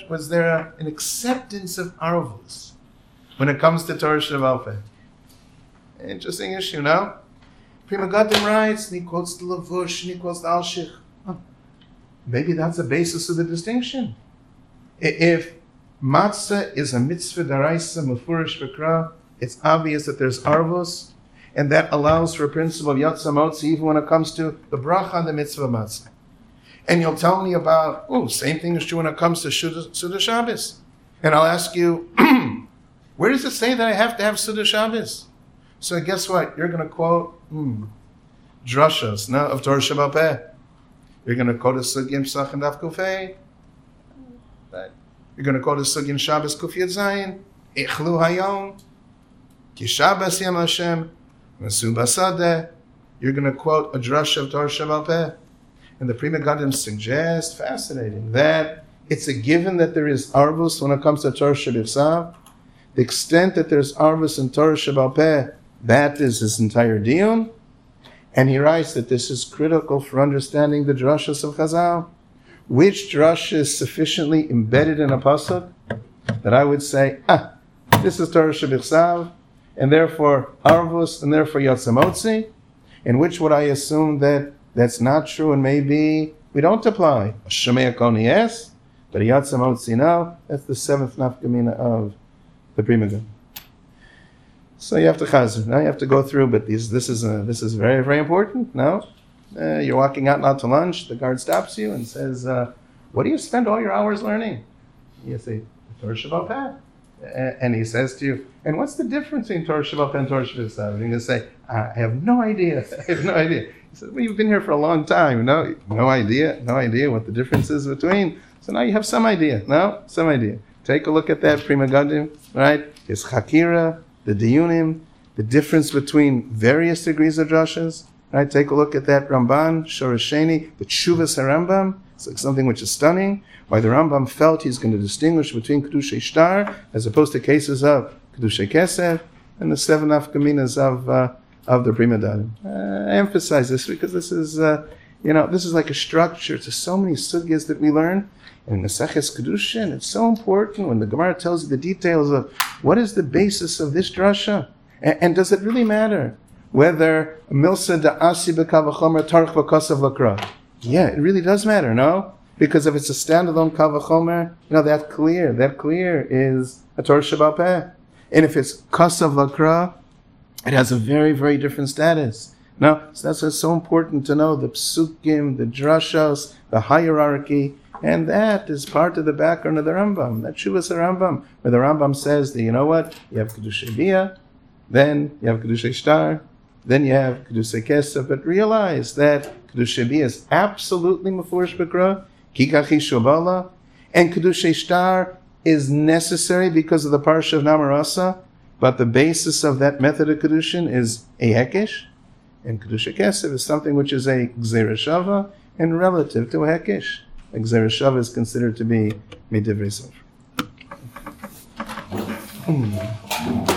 A: of Arvos when it comes to Torah Shabbat Peh? Interesting issue, no? Pri Megadim writes, and he quotes the Lavush, and he quotes the Alshich. Maybe that's the basis of the distinction. If Matzah is a mitzvah daraisa mefurish v'kra, it's obvious that there's arvos, and that allows for a principle of Yotza Motzi even when it comes to the bracha on the mitzvah matzah. And you'll tell me about, same thing is true when it comes to Suda Shabbos. And I'll ask you, where does it say that I have to have Suda Shabbos? So guess what? You're going to quote drashas of Torah Shabbat Peh. You're going to quote a Sugim Sachem Daf Kufei. You're going to quote a Sugim Shabbos Kuf Yud Zayin. Ichlu Hayom. Ki Shabbos Yom Hashem. Masu Basadeh. You're going to quote a drush of Torah Shabbat Peh. And the Pri Megadim suggest, fascinating, that it's a given that there is arvus when it comes to Torah Shabbat. The extent that there's arvus in Torah Shabbat Peh, that is his entire diyun. And he writes that this is critical for understanding the drashas of Chazal. Which drasha is sufficiently embedded in a pasuk that I would say, this is Torah Shabbat, and therefore arvus, and therefore Yotza Motzi, and which would I assume that that's not true, and maybe we don't apply. A Shemei Koni yes, but a Yotza Motzi no. That's the seventh nafkamina of the Pri Megadim. So you have to chazer. Now you have to go through, but this is very, very important. No? You're walking out to lunch, the guard stops you and says, what do you spend all your hours learning? You say, Torah Shabbat Peh. And he says to you, and what's the difference between Torah Shabbat Peh and Torah Shabbat? You're going to say, I have no idea. He said, well, you've been here for a long time. No idea what the difference is between. So now you have some idea. No, some idea. Take a look at that Prima Gadim, right? His Chakira, the Diyunim, the difference between various degrees of drashas. Right? Take a look at that Ramban, Shorasheni, the Tshuvas HaRambam. It's like something which is stunning. Why the Rambam felt he's going to distinguish between Kedushei Shtar as opposed to cases of Kedushei Kesef and the 7 Afkaminas of the Prima Dadim. I emphasize this because this is like a structure to so many sugyas that we learn. And in Maseches Kedushin, it's so important when the Gemara tells you the details of what is the basis of this drasha. And does it really matter whether Milsa da'asi b'kavachomer tarch v'kosav l'kra? Yeah, it really does matter, no? Because if it's a standalone kavachomer, that clear is a Torah Sheba'al Peh. And if it's kosav l'kra, it has a very, very different status. No, so that's why it's so important to know the psukim, the drashos, the hierarchy, and that is part of the background of the Rambam. That Shuvas Rambam, where the Rambam says that, you know what, you have Kedushei Bia, then you have Kedushei Shtar, then you have Kedushei Kesef, but realize that Kedushei Bia is absolutely Mefurish B'Kra, Kikachi Shobala, and Kedushei Shtar is necessary because of the Parsha of Namarasa, but the basis of that method of Kedushin is a Hekesh, and Kedushei Kesef is something which is a Gzeira Shava, and relative to a Hekesh. A Gzeira Shava is considered to be Midivrei Sofer.